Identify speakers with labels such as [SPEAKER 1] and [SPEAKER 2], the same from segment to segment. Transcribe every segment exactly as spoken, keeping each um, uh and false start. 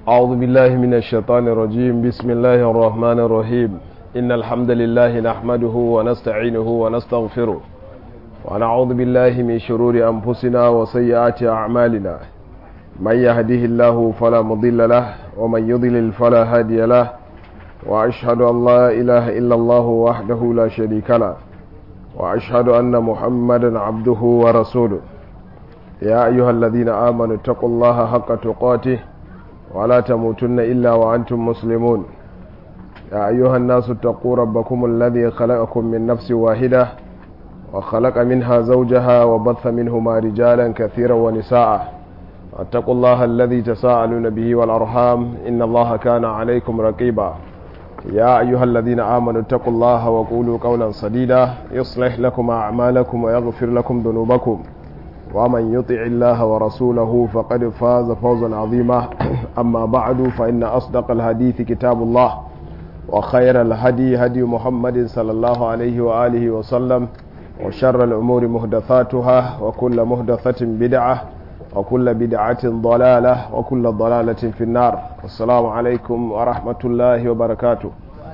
[SPEAKER 1] أعوذ بالله من الشيطان الرجيم. بسم الله الرحمن الرحيم. إن الحمد لله نحمده ونستعينه ونستغفره ونعوذ بالله من شرور أنفسنا وسيئات أعمالنا. من يهده الله فلا مضل له ومن يضلل فلا هادي له، وأشهد أن لا إله إلا الله وحده لا شريك له، وأشهد أن محمدا عبده ورسوله. يا أيها الذين آمنوا اتقوا الله حق تقاته ولا تموتن إلا وأنتم مسلمون. يا أيها الناس اتقوا ربكم الذي خلقكم من نفس واحدة وخلق منها زوجها وبث منهما رجالا كثيرا ونساء. اتقوا الله الذي تساءلون به والأرحام إن الله كان عليكم رقيبا. يا أيها الذين آمنوا اتقوا الله وقولوا قولا سديدا يصلح لكم أعمالكم ويغفر لكم ذنوبكم، ومن يطع الله ورسوله فقد فاز فوزا عظيما. أما بعد، فإن أصدق الحديث كتاب الله، وخير الهدي هدي محمد صلى الله عليه وآله وسلم، وشر الأمور محدثاتها، وكل محدثة بدعة، وكل بدعة ضلالة، وكل ضلالة في النار. السلام عليكم ورحمة الله وبركاته.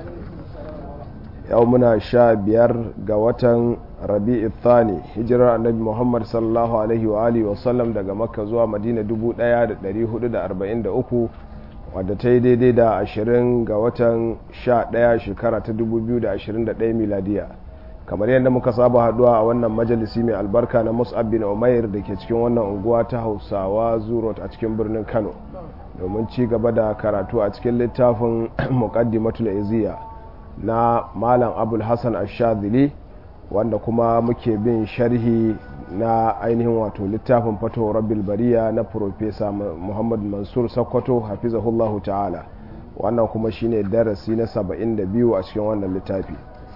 [SPEAKER 1] يومنا شابير قوة rabi'i thani, hijirar annabi muhammad sallallahu alaihi wa alihi wasallam daga makka zuwa madina dubu ɗaya da ɗari hudu da arba'in da uku, wadda ta yi daidai da ashirin ga watan sha ɗaya shekara ta dubu biyu da ashirin da ɗaya miladiya. Kamar yadda muka saba haduwa a wannan majalisi mai albarka na Mus'ab bin Umair da ke cikin wannan unguwa ta Hausawa Zurot a cikin birnin Kano, domin ci gaba da karatu a cikin littafin Muqaddimatul Izziya na Malam Abul Hasan Ash-Shadhili, wanda kuma muke bin sharhi na ainihin wato littafin Fatuhu Rabbil Bariya na Profesa Muhammad Mansur Sokoto hafizahullahu ta'ala. Wannan kuma shine darasi na saba'in da biyu a cikin wannan littafi.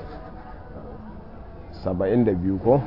[SPEAKER 1] saba'in da biyu ko?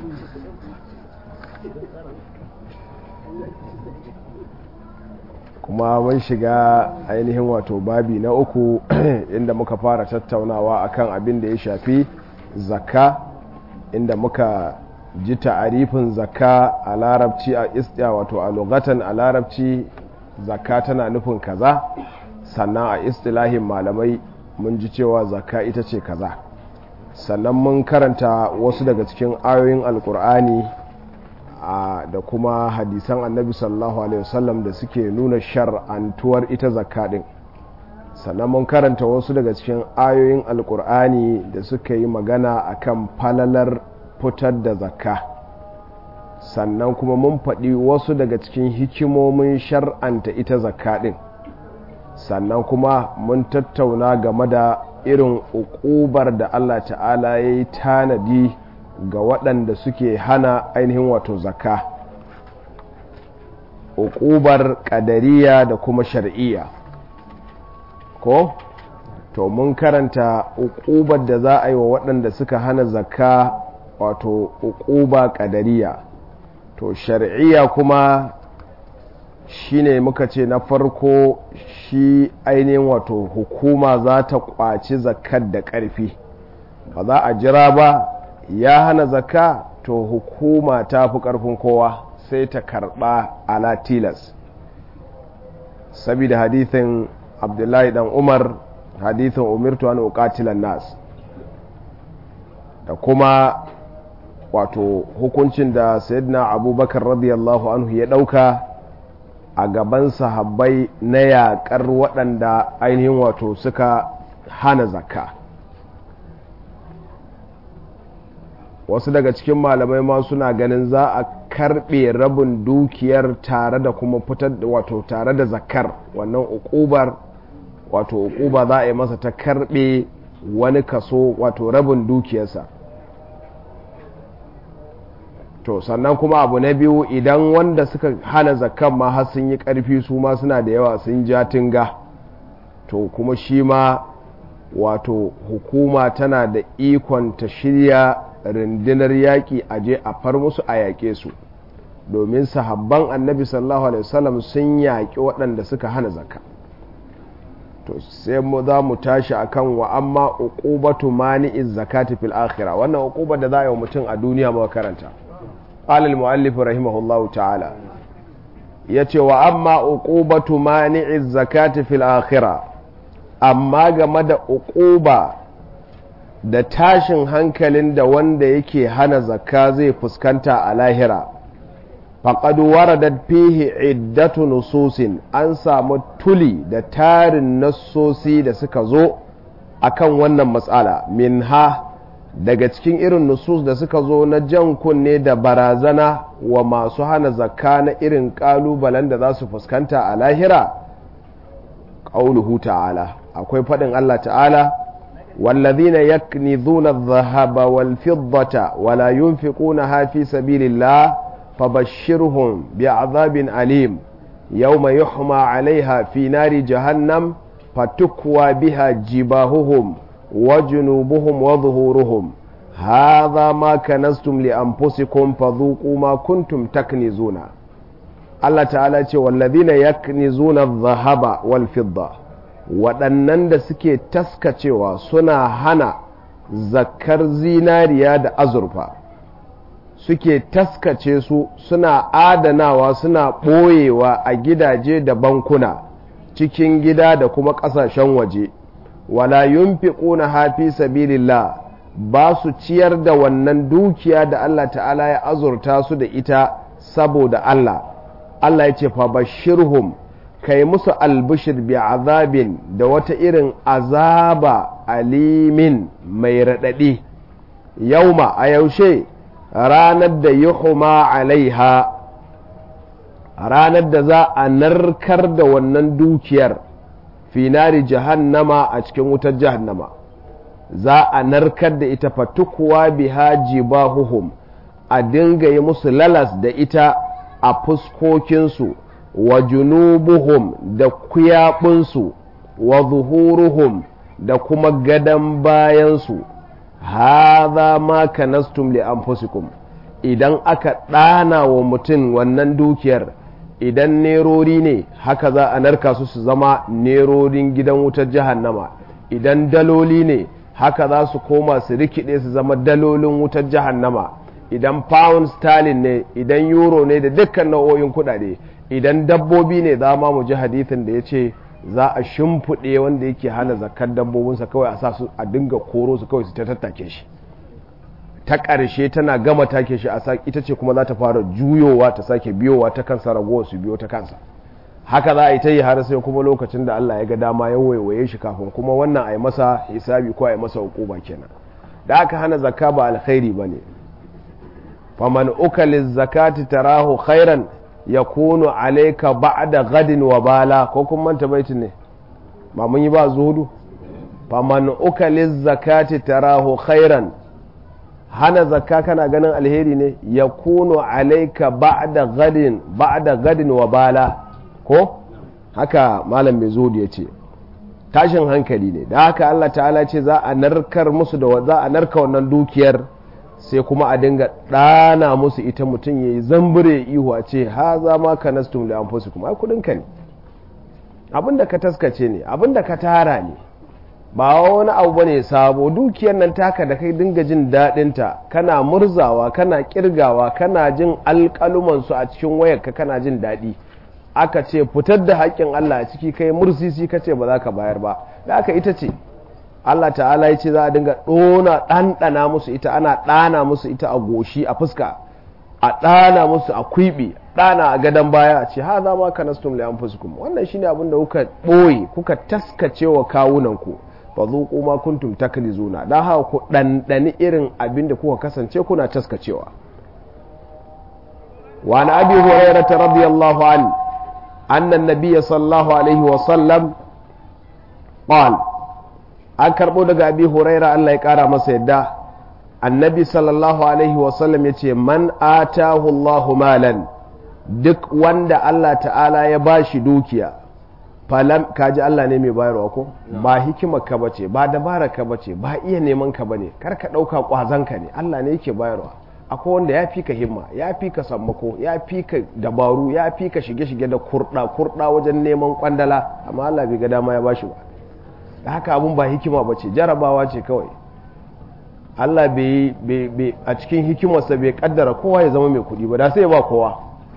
[SPEAKER 1] Kuma mun shiga ainihin wato babi na uku inda muka fara tattaunawa akan abin da ya shafi zakka, inda muka ji ta'arifin zakka a larabci a istiya wato a lugatan a larabci zakka tana nufin kaza, sannan a istilahin malamai mun ji cewa zakka ita ce kaza. Sannan mun karanta wasu daga cikin ayoyin alkur'ani da kuma hadisan annabi sallallahu alaihi wasallam da suke nuna shar'antuwar ita zakka din. Sannan mun karanta wasu daga cikin ayoyin alkur'ani da suka yi magana akan falalar fitar da zakka. Sannan kuma mun faɗi wasu daga cikin hikimomin shar'anta ita zakka ɗin. Sannan kuma mun tattauna game da irin uƙubar da Allah ta'ala ya yi tanadi ga waɗanda suke hana ainihin wato zakka, uƙubar ƙadariya da kuma shar'iyya. Ko to mun karanta uqubar da za a yi wa waɗanda suka hana zakka, wato uquba qadariya. To shar'iyya kuma shine muka ce na farko shi ainihin wato hukuma za ta kwaci zakkar da ƙarfi, ba za a jira ba ya hana zakka to hukuma ta fi ƙarfin kowa sai ta karɓa ala tilas, saboda hadithin abdullahi dan umar, hadithin umirtu an uqatilan nas, da kuma wato hukuncin da sayyidina abubakar radiyallahu anhu ya dauka a gaban sahabbai na yakar waɗanda ainihin wato suka hana zakka. Wasu daga cikin malamai ma suna ganin za a karbe rabin dukiyar tare da kuma fitar wato tare da zakkar, wannan uqubar wato uquba za a yi masa ta karbe wani kaso wato rabin dukiyarsa. To sannan kuma abu na biyu, idan wanda suka hana zakkan ma har sun yi karfi, su ma suna da yawa, sun ja tinga, to kuma shi ma wato hukuma tana da ikon ta shirya rundunar yaƙi a je a far musu a yaƙe su, domin sahabban annabi sallallahu alaihi wasallam sun yaƙi waɗanda suka hana zakka. To sai mu za mu tashi akan wa amma uqubatu mani'iz zakati fil akhirah. Wannan uqubar da za a yi wa mutum a duniya ba karanta. Qala al muallif rahimahullahu ta'ala yace wa amma uqubatu mani'iz zakati fil akhirah, amma game da uquba da tashin hankalin da wanda yake hana zakka zai fuskanta a lahira, faqad waradat fihi iddatu nususin, an samu tuli da tarin nassosi da suka zo akan wannan matsala. Minha, daga cikin irin nusus da suka zo na jan kunne da barazana wa masu hana zakka na irin kalubalen da za su fuskanta a lahira, qauluhu ta'ala, akwai faɗin Allah ta'ala, wallazina yaknizuna adh-dhahaba wal fiddata wala yunfiqunaha fi sabilillah fabashshirhum bi'adhabin alim yawma yuhma 'alayha fi nari jahannam fatukwa biha jibahuhum wa junubuhum wa dhuhuruhum hadha ma kanastum li anfusikum fadhuqu ma kuntum taknizuna. Allah ta'ala ce wallazina yaknizuna adh-dhahaba wal fidda, waɗannan da suke taskacewa suna hana zakkar zinariya da azurfa, suke taskace su suna adanawa suna ɓoyewa a gidaje da bankuna cikin gida da kuma ƙasashen waje, wala yunfiquna hafi sabilillah, ba su ciyar da wannan dukiya da Allah ta'ala ya azurta su da ita saboda Allah. Allah ya ce fa bashirhum, kai musu albishir bi azabin, da wata irin azaba alimin mai raɗaɗi. Yauma, a yaushe, ranar da yuhuma alaiha, ranar da za a narkar da wannan dukiyar finari jahannama a cikin wutar jahannama, za a narkar da ita fatukuwa biha jibahuhum, a dinga yi musu lalas da ita a fuskokinsu, wa junubuhum da kuyaɓinsu, wa zuhuruhum da kuma gadon bayansu. Haza ma kanastum li anfusikum, idan aka ɗana wa mutum wannan dukiyar, idan nerori ne haka za a narka su su zama nerorin gidan wutar jahannama, idan daloli ne haka za su koma su rikide su zama dalolin wutar jahannama, idan pound sterling ne, idan euro ne da dukkan nau'o'in kuɗaɗe, idan dabbobi ne za ma mu ji hadithin da ya ce za a shimfiɗe wanda yake hana zakar dabbobinsa kawai a sa su a dinga koro su kawai su ta tattake shi, ta ƙarshe tana gama take shi a sa ita ce kuma za ta fara juyowa ta sake biyowa ta kansa, ragowar su biyo ta kansa. Haka za a yi ta yi har sai kuma lokacin da Allah ya ga dama ya waiwaye shi, kafin kuma wannan a yi masa hisabi ko a yi masa hukuma kenan. Da aka hana zakka ba alkhairi ba ne. faman ukaliz zakati tarahu khairan yakunu alayka ba'da gadin wa bala, ko kun manta baitin ne ba mun yi ba zuhudu. faman ukaliz zakati tarahu khairan, hana zakka kana ganin alheri ne, yakunu alayka ba'da gadin ba'da gadin wa bala, ko haka malam mai zuhudu ya ce tashin hankali ne. da haka Allah ta'ala ce za a narkar musu da za a narka wannan dukiyar, sai kuma a dinga ɗana musu ita, mutum ya yi zambure ihu a ce ha za ma ka nastum da amfosi, kuma ai kudinka ne, abinda ka taskace ne, abinda ka tara ne, ba wani abu ba ne sabo. dukiyar nan taka da kai dinga jin daɗinta, kana murzawa, kana kirgawa, kana jin alƙalumansu a cikin wayarka, kana jin daɗi. aka ce fitar da haƙƙin Allah a ciki, kai mursisi ka ce ba za ka bayar ba, da aka ita ce Allah ta'ala ya ce za a dinga ɗona ɗanɗana musu ita, ana ɗana musu ita a goshi, a fuska, a ɗana musu a kwiɓi, ɗana a gadon baya, a ce ha za ma kanastum li anfusikum, wannan shine abin da kuka ɓoye kuka taskace wa kawunanku, fa zuqu ma kuntum taklizuna, dan haka ku ɗanɗani irin abin da kuka kasance kuna taskacewa. wa an abi hurairah radiyallahu anhu anna an-nabiy sallallahu alaihi wa sallam qala, an karɓo daga abi huraira Allah ya ƙara masa yadda, annabi sallallahu alaihi wasallam ya ce man atahu Allahu malan, duk wanda Allah ta'ala ya bashi dukiya, falam, kaji Allah ne mai bayarwa ko, ba hikimar ka bace, ba dabara ka bace, ba iya neman ka bane, kar ka ɗauka ƙwazon ka ne, Allah ne yake bayarwa. akwai wanda ya fi ka himma, ya fi ka sammako, ya fi ka dabaru, ya fi ka shige-shige da kurɗa kurɗa wajen neman kwandala, amma Allah bai ga dama ya bashi ba. da haka abun ba hikima ba ce, jarabawa ce kawai. Allah bai a cikin hikimarsa bai kaddara kowa ya zama mai kudi ba, da sai ba kowa.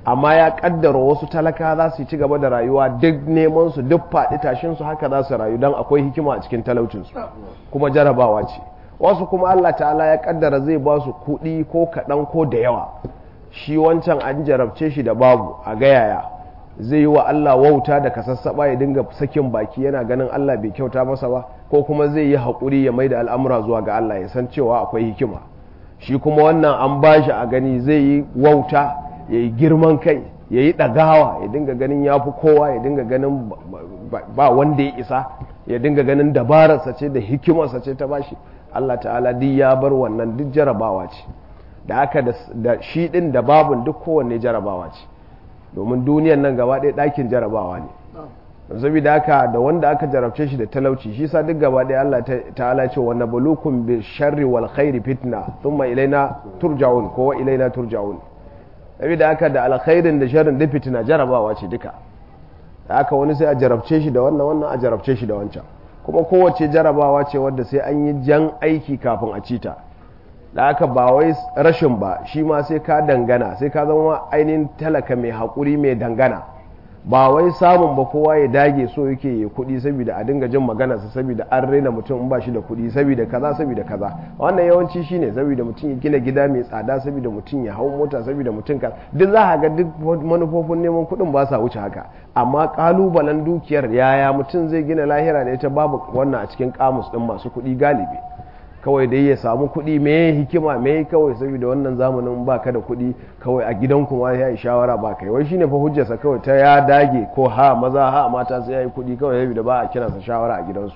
[SPEAKER 1] amma ya kaddara wasu talaka za su ci gaba da rayuwa duk neman su duk faɗi tashin su haka za su rayu dan akwai hikima a cikin talaucin su kuma jarabawa ce. Wasu kuma Allah ta'ala ya kaddara zai ba su kuɗi ko kaɗan ko da yawa, shi wancan an jarabce shi da babu a ga yaya zai yi wa Allah wauta da kasassaba ya dinga sakin baki yana ganin Allah bai kyauta masa ba, ko kuma zai yi haƙuri ya mai da al'amura zuwa ga Allah ya san cewa akwai hikima. Shi kuma wannan an ba shi a gani zai yi wauta ya yi girman kai ya yi ɗagawa ya dinga ganin ya fi kowa ya dinga ganin ba wanda ya isa ya dinga ganin dabararsa ce da hikimarsa ce ta bashi. Allah ta'ala duk ya bar wannan duk jarabawa ce da aka da shi ɗin da babun duk kowanne jarabawa ce, domin duniyan nan gaba ɗaya ɗakin jarabawa ne. Saboda haka da wanda aka jarabce shi da talauci shi sa duk gaba ɗaya Allah ta'ala ce wa nabluukum bi sharri wal khairi fitna thumma ilaina turja'un ko wa ilaina turja'un. Saboda haka da alkhairin da sharrin da fitina jarabawa ce duka. Da haka wani sai a jarabce shi da wannan wannan a jarabce shi da wancan, kuma kowace jarabawa ce wadda sai an yi jan aiki kafin a cita. Da haka ba wai rashin ba shi ma sai ka dangana, sai ka zama ainihin talaka mai haƙuri mai dangana. Ba wai samun ba kowa ya dage so yake ya kuɗi saboda a dinga jin maganarsa saboda an raina mutum in ba shi da kuɗi saboda kaza saboda kaza. Wannan yawanci shine saboda mutum ya gina gida mai tsada, saboda mutum ya hau mota, saboda mutum ka duk za a ga duk manufofin neman kuɗin ba sa wuce haka. Amma kalubalen dukiyar yaya mutum zai gina lahira da ita babu wannan a cikin kamus ɗin masu kuɗi galibi. Kawai dai ya samu kuɗi me hikima me kawai saboda wannan zamanin ba ka da kuɗi kawai a gidan kuma ya yi shawara ba kai wai shine fa hujjarsa kawai ta ya dage ko ha maza ha mata sai ya yi kuɗi kawai saboda ba a kiransa shawara a gidansu.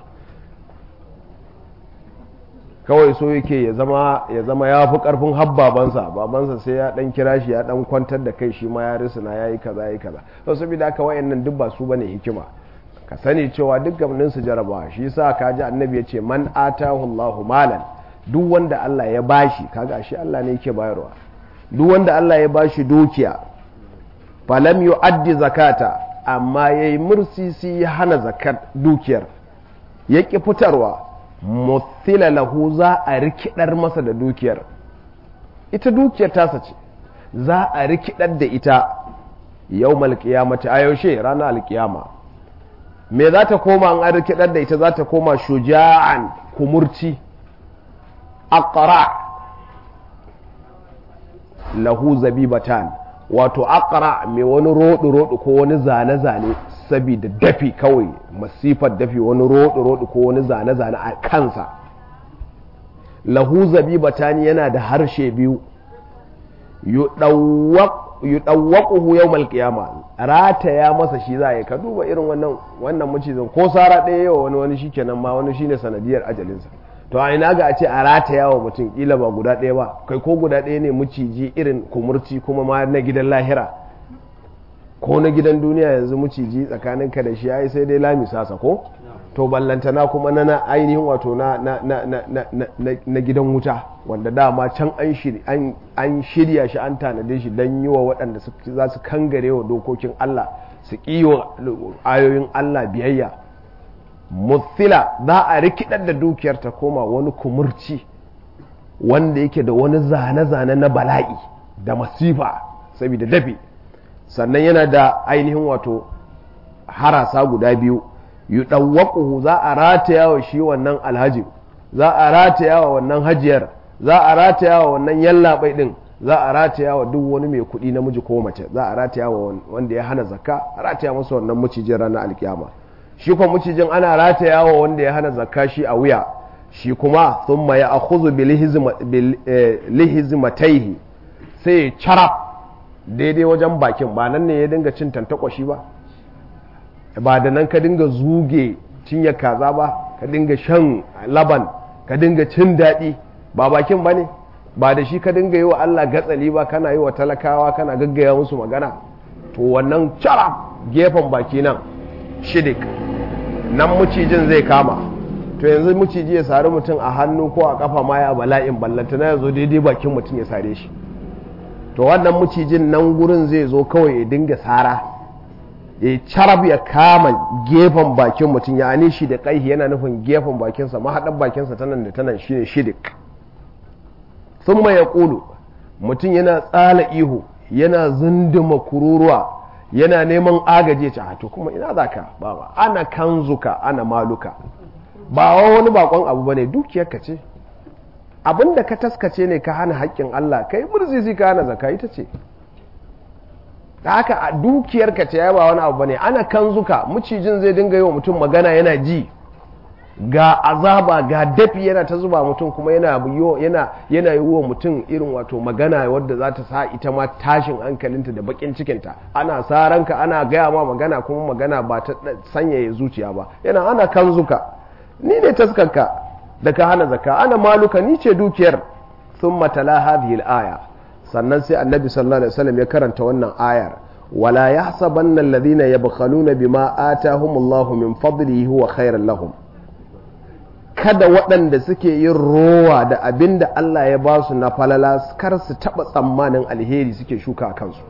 [SPEAKER 1] Kawai so yake ya zama ya zama ya fi karfin habbabansa babansa sai ya dan kira shi ya dan kwantar da kai shi ma ya risina ya yi kaza ya yi kaza. To saboda haka wayannan duk ba su bane hikima. Ka sani cewa duk gabanin su jarabawa, shi yasa kaji annabi ya ce man atahu Allahu malan, duk wanda Allah ya bashi, kaga shi Allah ne yake bayarwa, duk wanda Allah ya bashi dukiya falam yu'addi zakata, amma yayi mursisi ya hana zakat dukiyar yaki fitarwa, muthila lahu za a rikidar masa da dukiyar. Ita dukiyar tasa ce za a rikidar da ita yawmal qiyamati, a yaushe ranar alkiyama. Me za ta koma an rikidar da ita? Za ta koma shuja'an, kumurci, aqra lahu zabibatan, wato aqra mai wani rodu rodu ko wani zane zane saboda dafi, kawai masifar dafi, wani rodu rodu ko wani zane zane a kansa. Lahu zabibatan, yana da harshe biyu, yudawwaq yudawwaquhu yawmal qiyama, rataya masa shi za ya ka duba irin wannan wannan mucizin ko sara ɗaya yawa wani wani shikenan ma wani shine sanadiyar ajalinsa. To a ina ga a ce a rataya wa mutum kila ba guda ɗaya ba, kai ko guda ɗaya ne muciji irin kumurci kuma ma na gidan lahira ko na gidan duniya. Yanzu muciji tsakaninka da shi yayi sai dai lami sasa ko to ballantana kuma na ainihin wato na na na na na gidan wuta, wanda dama can an shirya an shirya shi an tanade shi dan yi wa waɗanda za su kangare wa dokokin Allah, su kiyo ayoyin Allah biyayya. Muthila, za a rikidar da dukiyar ta koma wani kumurci wanda yake da wani zane-zane na bala'i da masifa saboda dafi, sannan yana da ainihin wato harasa guda biyu. Yudawwaquhu, za a rataya wa shi wannan alhaji, za a rataya wa wannan hajiyar, za a rataya wa wannan yallaɓai din, za a rataya wa duk wani mai kuɗi namiji ko mace, za a rataya wa wanda ya hana zakka, a rataya masa wannan mucijin ranar alkiyama. Shi kuma mucijin ana rataya wa wanda ya hana zakka shi a wuya, shi kuma thumma ya akhudhu bilihizmatayhi, sai ya carab daidai wajen bakin, ba nan ne ya dinga cin tantakwashi ba, ba da nan ka dinga zuge cinye kaza ba, ka dinga shan laban, ka dinga cin daɗi, ba bakin ba ne, ba da shi ka dinga yi wa Allah gatsali ba, kana yi wa talakawa kana gaggaya musu magana. To wannan carab gefen baki nan shidik nan mucijin zai kama. To yanzu muciji ya sari mutum a hannu ko a kafa ma ya bala'in ballanta na yazo daidai bakin mutum ya sare shi. To wannan mucijin nan gurin zai zo kawai ya dinga sara, ya carab ya kama gefen bakin mutum, ya ani shi da kaihi yana nufin gefen bakinsa, mahaɗar bakinsa tanan da tanan shine shidik. Thumma yaqulu, mutum yana tsala ihu yana zunduma kururuwa yana neman agaje ce to kuma ina zaka baba ana kanzuka ana maluka ba wani bakon abu bane dukiyarka ce abinda ka taskace ne ka hana haƙƙin Allah kai murzizi ka hana zakka ita ce da haka a dukiyarka ce ya ba wani abu bane ana kanzuka mucijin zai dinga yi wa mutum magana yana ji ga azaba ga dafi yana ta zuba mutum kuma yana yana yana yi wa mutum irin wato magana wadda za ta sa ita ma tashin hankalinta da bakin cikinta ana saranka ana gaya ma magana kuma magana ba ta sanyaya zuciya ba yana ana kanzuka ni ne taskanka da ka hana zakka ana maluka ni ce dukiyar thumma tala hadhihi al-aya sannan sai annabi sallallahu alaihi wasallam ya karanta wannan ayar wala yahsabanna alladhina yabkhaluna bima atahumullahu min fadlihi huwa khairan lahum kada waɗanda suke yin rowa da abin da Allah ya ba su na falala kar su taɓa tsammanin alheri suke shuka a kansu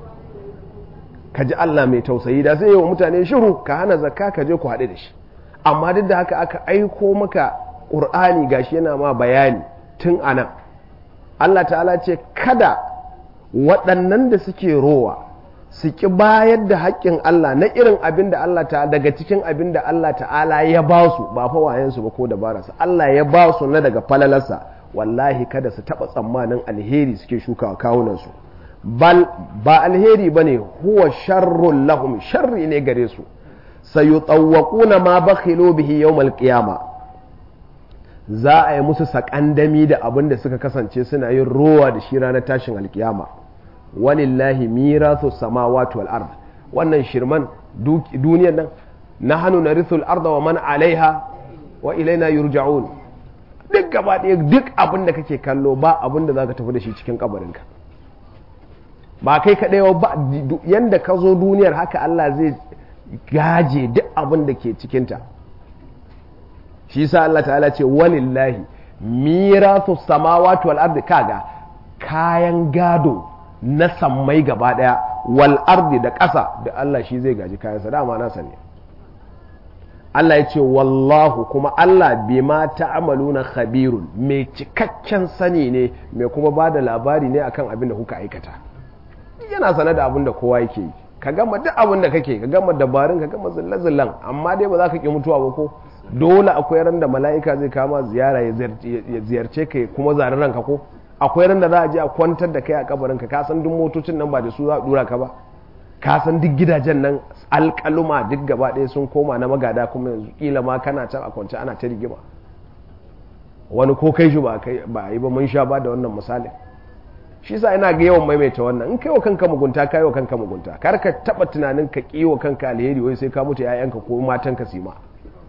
[SPEAKER 1] ka ji Allah mai tausayi da sai yi wa mutane shiru ka hana zakka ka je ku haɗu da shi amma duk da haka aka aiko maka ƙur'ani gashi yana ma bayani tun anan Allah ta'ala ce kada waɗannan da suke rowa su ki bayar da haƙƙin Allah na irin abin da Allah ta'ala daga cikin abin da Allah ta'ala ya ba su ba fa wayensu ba ko dabararsa Allah ya ba su na daga falalarsa wallahi kada su taɓa tsammanin alheri suke shuka kawunansu bal ba alheri bane huwa sharrun lahum sharri ne gare su sayutawwaquna ma bakhilu bihi yawmal qiyama za a yi musu sakandami da abin da suka kasance suna yin rowa da shi ranar tashin alkiyama walillahi mirathu samawati wal ard wannan shirman duniyar nan nahnu narithu al arda wa man alaiha wa ilaina yurja'un duk gaba ɗaya duk abin da kake kallo ba abin da zaka tafi da shi cikin kabarinka ba kai kaɗai ba yanda ka zo duniyar haka Allah zai gaje duk abin da ke cikinta shi sa Allah ta'ala ce walillahi mirathu samawati wal ard kaga kayan gado na sammai gaba daya wal ardi da ƙasa da Allah shi zai gaji kayansa dama nasa ne Allah ya ce wallahu kuma Allah bima ta'maluna khabirun mai cikakken sani ne mai kuma ba da labari ne akan abin da kuka aikata yana sanar da abin da kowa yake yi ka gama duk abin da kake ka gama dabarun ka gama zillan amma dai ba za ka ki mutuwa ba ko dole akwai ran da mala'ika zai kama ziyara ya ziyarce ka kuma zarin ranka ko akwai ran da za a je a kwantar da kai a kabarinka ka san duk motocin nan ba da su za a dura ka ba ka san duk gidajen nan alƙaluma duk gaba ɗaya sun koma na magada kuma yanzu kila ma kana can a kwance ana ta rigima wani ko kai shi ba a yi ba mun sha ba da wannan misali shi sa ina ga yawan maimaita wannan in kai wa kanka mugunta kai wa kanka mugunta kar ka taba tunanin ka ki wa kanka alheri wai sai ka mutu ƴaƴanka ko matanka su ma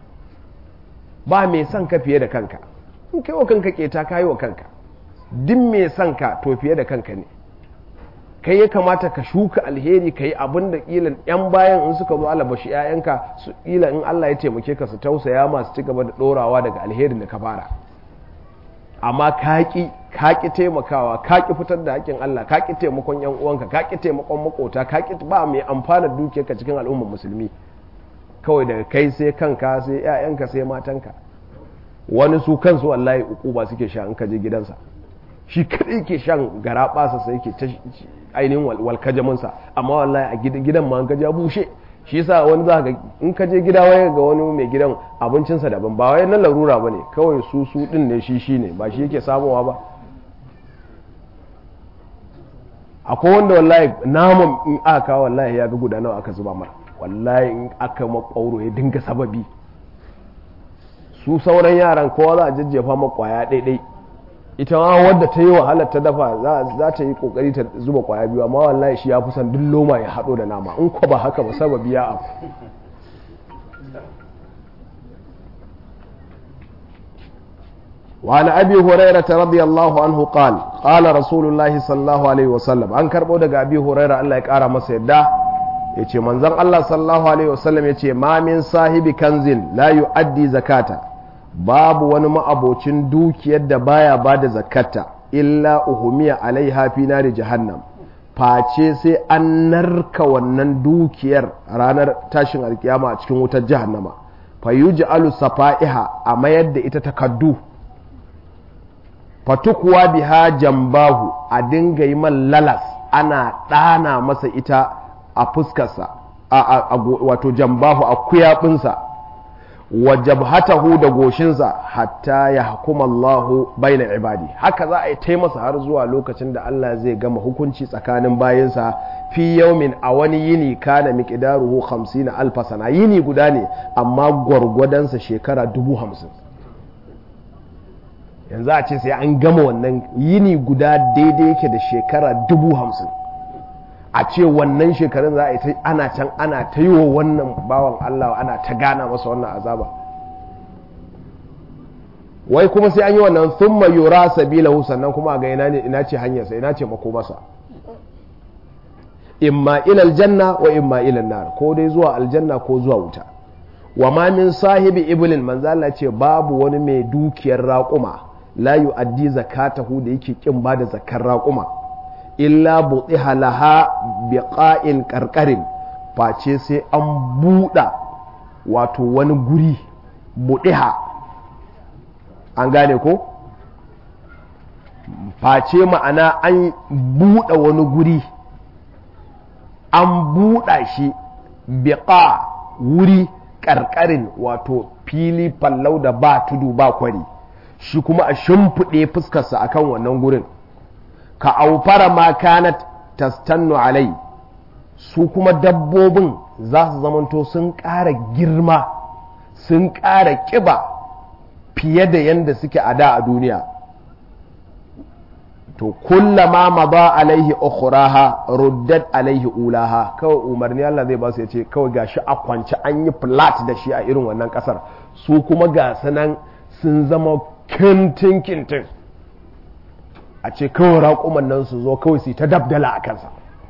[SPEAKER 1] ba mai son ka fiye da kanka in kai wa kanka keta kai wa kanka duk mai son ka to fiye da kanka ne kai ya kamata ka shuka alheri ka yi abin da ƙila yan bayan in suka zo Allah bashi ƴaƴanka su ƙila in Allah ya taimake ka su tausaya masu ci gaba da ɗorawa daga alherin da ka fara amma kaki kaki taimakawa kaki fitar da haƙƙin Allah kaki taimakon yan uwanka kaki taimakon makota kaki ba mai amfana dukiyarka cikin al'ummar musulmi kawai daga kai sai kanka sai ƴaƴanka sai matanka wani su kansu wallahi ukuba suke sha in ka je gidansa shi kadai ke shan garabasa sai yake ta ainihin walkajaminsa amma wallahi a gidan ma an ka ja bushe shi yasa wani za ka in ka je gida waye ga wani mai gidan abincinsa daban ba wai na larura bane kawai su su din ne shi shine ba shi yake samuwa ba akwai wanda wallahi naman in aka wallahi ya ga guda nawa aka zuba mara wallahi in aka makwauro ya dinga sababi su sauran yaran kowa za a jajjefa makwaya daidai ita ma wadda ta yi wahalar ta dafa za ta yi kokari ta zuba kwaya biyu amma wallahi shi ya fi san duk loma ya haɗo da nama in ko ba haka ba sababi ya abu وعن أبي هريرة رضي الله عنه قال قال رسول الله صلى الله عليه وسلم أن كربو دغ أبي هريرة الله يقرا masa yadda yace manzon Allah sallallahu alaihi wasallam yace ma min sahibi kanzin la yuaddi zakata babu wani ma'abocin dukiyar da baya bada zakata illa uhumiya alaiha fi nari jahannam face sai an narka wannan dukiyar ranar tashin alkiyama a cikin wutar jahannama fa yuj'alu safaiha a mayar da ita takaddu fatukuwa biha jambahu a dinga yi man lalas ana ɗana masa ita a fuskarsa wato jambahu a kuyabinsa wa jabhatahu da goshinsa hatta ya hukuma Allahu baina ibadi haka za a yi ta masa har zuwa lokacin da Allah zai gama hukunci tsakanin bayinsa fi yaumin a wani yini kana miqdaruhu hamsin alf sana yini guda ne amma gwargwadonsa shekara dubu hamsin yanzu a ce sai an gama wannan yini guda daidai yake da shekara dubu hamsin a ce wannan shekarun za a yi ta ana can ana ta yi wa wannan bawan Allah ana ta gana masa wannan azaba wai kuma sai an yi wannan thumma yura sabilahu sannan kuma ga ina ne ina ce hanyarsa ina ce makomarsa imma ila aljanna wa imma ila an-nar ko dai zuwa aljanna ko zuwa wuta wa ma min sahibi iblin manzo Allah ce babu wani mai dukiyar raƙuma la yu'addi zakatahu da yake kin bada zakar raƙuma illa buɗiha laha biqa'in qarqarin face sai an buɗa wato wani guri buɗiha an gane ko face ma'ana an buɗa wani guri an buɗa shi biqa wuri ƙarƙarin wato fili fallau da ba tudu ba kwari shi kuma a shimfiɗe fuskarsa akan wannan gurin ka aufara ma kanat tastannu alai su kuma dabbobin za su zamanto sun ƙara girma sun ƙara ƙiba fiye da yadda suke a da a duniya to kullama madha alaihi ukhraha ruddat alaihi ulaha kawai umarni Allah zai ba su yace kawai gashi a kwance an yi flat da shi a irin wannan kasar su kuma ga sanan sun zama kintin kintin a ce kawai raƙuman nan su zo kawai su ta dabdala a kansa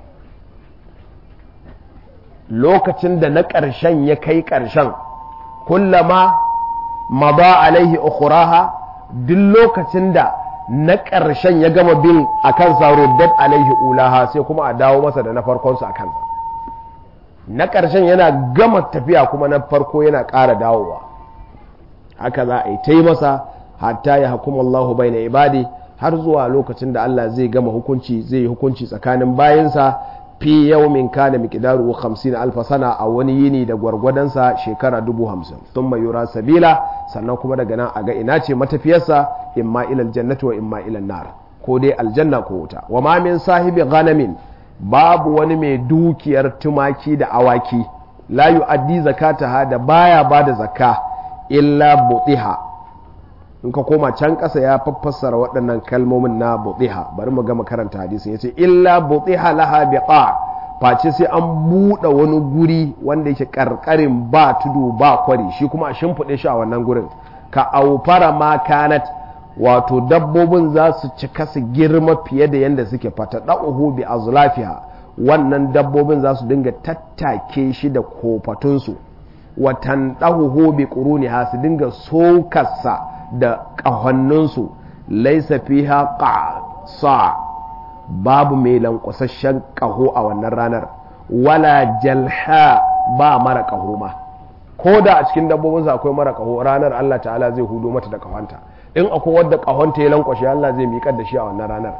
[SPEAKER 1] lokacin da na ƙarshen ya kai ƙarshen kullama madha alaihi ukhraha duk lokacin da na ƙarshen ya gama bin a kansa ruddat alaihi ulaha sai kuma a dawo masa da na farkonsu a kansa na ƙarshen yana gama tafiya kuma na farko yana ƙara dawowa haka za a yi ta yi masa hatta ya hukuma Allahu bai na ibadi har zuwa lokacin da Allah zai gama hukunci zai yi hukunci tsakanin bayansa fi yawmin kana miqdaru hamsin alf sana a wani yini da gwargwadonsa shekara dubu hamsin thumma yura sabila sannan kuma daga nan a ga ina ce matafiyarsa imma ila aljannati wa imma ila nar ko dai aljanna ko wuta wa ma min sahibi ghanamin babu wani mai dukiyar tumaki da awaki la yu'addi zakataha da baya bada zakka illa butiha in ka koma can ƙasa ya fassara waɗannan kalmomin na butiha bari mu gama karanta hadisin yace illa butiha laha biqa face sai an buɗe wani guri wanda yake karkarin ba tudu ba kwari shi kuma a shimfiɗe shi a wannan gurin ka aufara ma kanat wato dabbobin za su cika su girma fiye da yadda suke fata da'uhu bi azlafiha wannan dabbobin za su dinga tattake shi da kofatunsu watan dahuhu bi quruniha su dinga sokarsa da ƙahonninsu laisa fiha qasa babu mai lankwasashen ƙaho a wannan ranar wala jalha ba mara ƙaho ma ko da a cikin dabbobinsa akwai mara ƙaho ranar Allah ta'ala zai hudo mata da ƙahonta in akwai wadda ƙahonta ya lankwashe Allah zai miƙar da shi a wannan ranar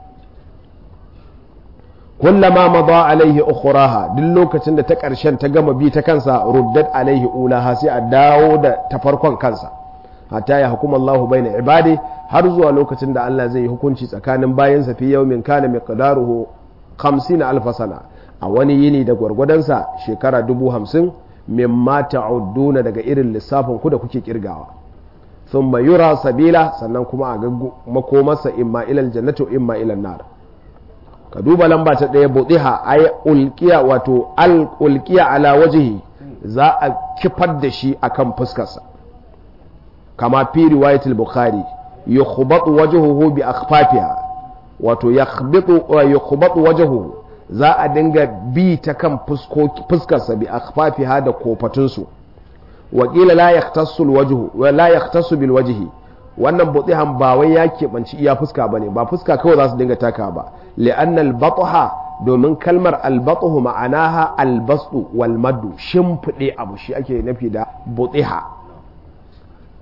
[SPEAKER 1] kullama madha alaihi ukhraha duk lokacin da ta ƙarshen ta gama bi ta kansa ruddat alaihi ulaha sai a dawo da ta farkon kansa hatta ya hukuma Allah baina ibadi har zuwa lokacin da Allah zai yi hukunci tsakanin bayansa fi yawmin kana miqdaruhu hamsin alf sana a wani yini da gwargwadonsa shekara dubu hamsin mimma ta'udduna daga irin lissafin ku da kuke kirgawa thumma yura sabila sannan kuma a ga makomarsa imma ila aljannati wa imma ila nar ka duba lamba ta daya budiha ay ulqiya wato al ulqiya ala wajhi za a kifar da shi akan fuskarsa kama fi riwayatul bukhari yukhbatu wajhuhu bi akhfafiha wato yakhbitu yukhbatu wajhuhu za a dinga bi ta kan fuskarsa bi akhfafiha da kofatunsu wa qila la yahtassu alwajhu wa la yahtassu bil wajhi wannan budihan ba wai ya kebanci iya fuska bane ba fuska kawai za su dinga taka ba li'anna al-batha domin kalmar al-bathu ma'anaha al-bastu wal maddu shimfide abu shi ake nufi da budiha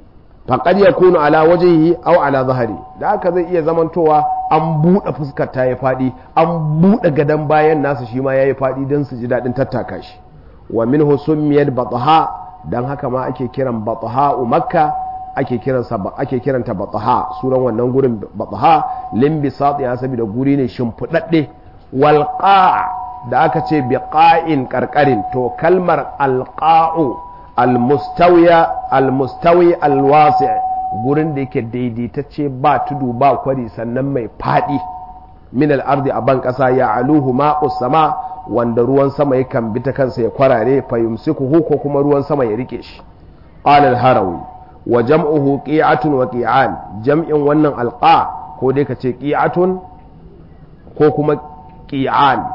[SPEAKER 1] faqad yakunu ala wajhihi aw ala zahri da haka zai iya zamantowa an buɗe fuskar ta yi faɗi, an buɗe gadon bayan nasa shi ma ya yi faɗi don su ji daɗin tattaka shi. Wa min husummiyar bataha don haka ma ake kiran bataha makka ake ake kiranta bataha sunan wannan gurin bataha limbi satiya saboda guri ne shimfiɗaɗɗe. Wal da aka ce bi qa'in karkarin to kalmar alqa'u almustawiya almustawi alwasi' gurin da yake daidaitacce ba tudu ba kwari sannan mai fadi min al-ardi a ban kasa ya aluhu ma'u sama wanda ruwan sama yakan bi ta kansa ya kwarare fa yumsikuhu ko kuma ruwan sama ya rike shi. Qala al-harawi wa jam'uhu qi'atun wa qi'an jam'in wannan alqa ko dai kace qi'atun ko kuma qi'an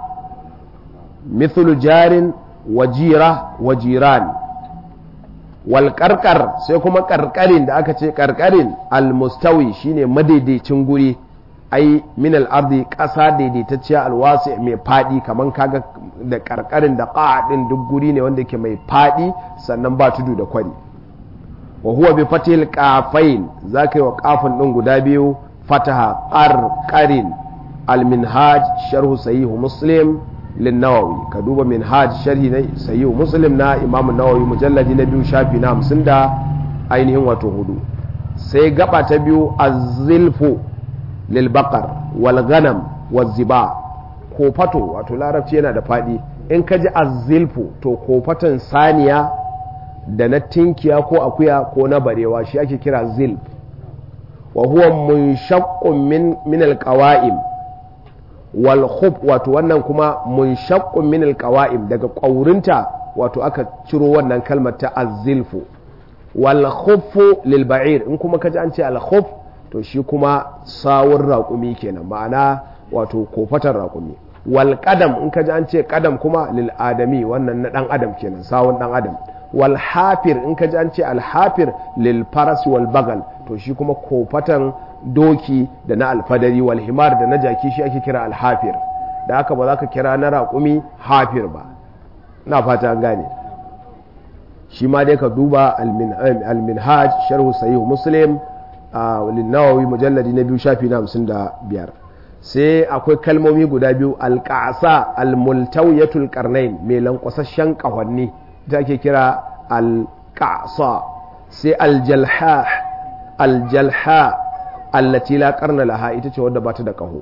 [SPEAKER 1] mithlu jarin wa jira wa jiran. Wal karkar sai kuma karkarin da aka ce karkarin almustawi shine madaidaicin guri ai min al-ardi kasa daidaitacciya alwasi mai fadi kaman kaga da karkarin da qa'adin duk guri ne wanda yake mai fadi sannan ba tudu da kwari. Wa huwa bi fatil qafain zakai wa qafin din guda biyu fataha qarqarin al-minhaj sharh sahih muslim للنووي كدوب منهاج شرح صحيح مسلم نا امام النووي مجلد na biyu shafi na hamsin da ainihin wato hudu. Sai gaba ta biyu az-zilfu lil baqar wal ghanam waz ziba kofato wato larabci yana da fadi in ka ji az-zilfu to kofatan saniya da na tinkiya ko akuya ko na barewa shi ake kira zilf. Wa huwa munshaqqun min min al-qawa'im wal khuf wato wannan kuma munshaqqun min alqawa'im daga ƙaurinta wato aka ciro wannan kalmar ta az-zilfu. Wal khuf lil ba'ir in kuma kaji an ce al khuf to shi kuma sawun raƙumi kenan ma'ana wato kofatar raƙumi. Wal qadam in kaji an ce qadam kuma lil adami wannan na dan adam kenan sawun dan adam. Wal hafir in kaji an ce al hafir lil faras wal bagal to shi kuma kofatan doki da na alfadari wal himar da na jaki shi ake kira alhafir da haka ba za ka kira na raƙumi hafir ba na fata an gane shi ma dai ka duba alminhaj sharhu sahih muslim a lin-nawawi mujalladi na biyu shafi na hamsin da biyar. Sai akwai kalmomi guda biyu alqasa almultawiyatul qarnain mai lankwasashen kahonni ita ake kira alqasa. Sai aljalha aljalha allati la qarna laha ita ce wadda bata da kaho.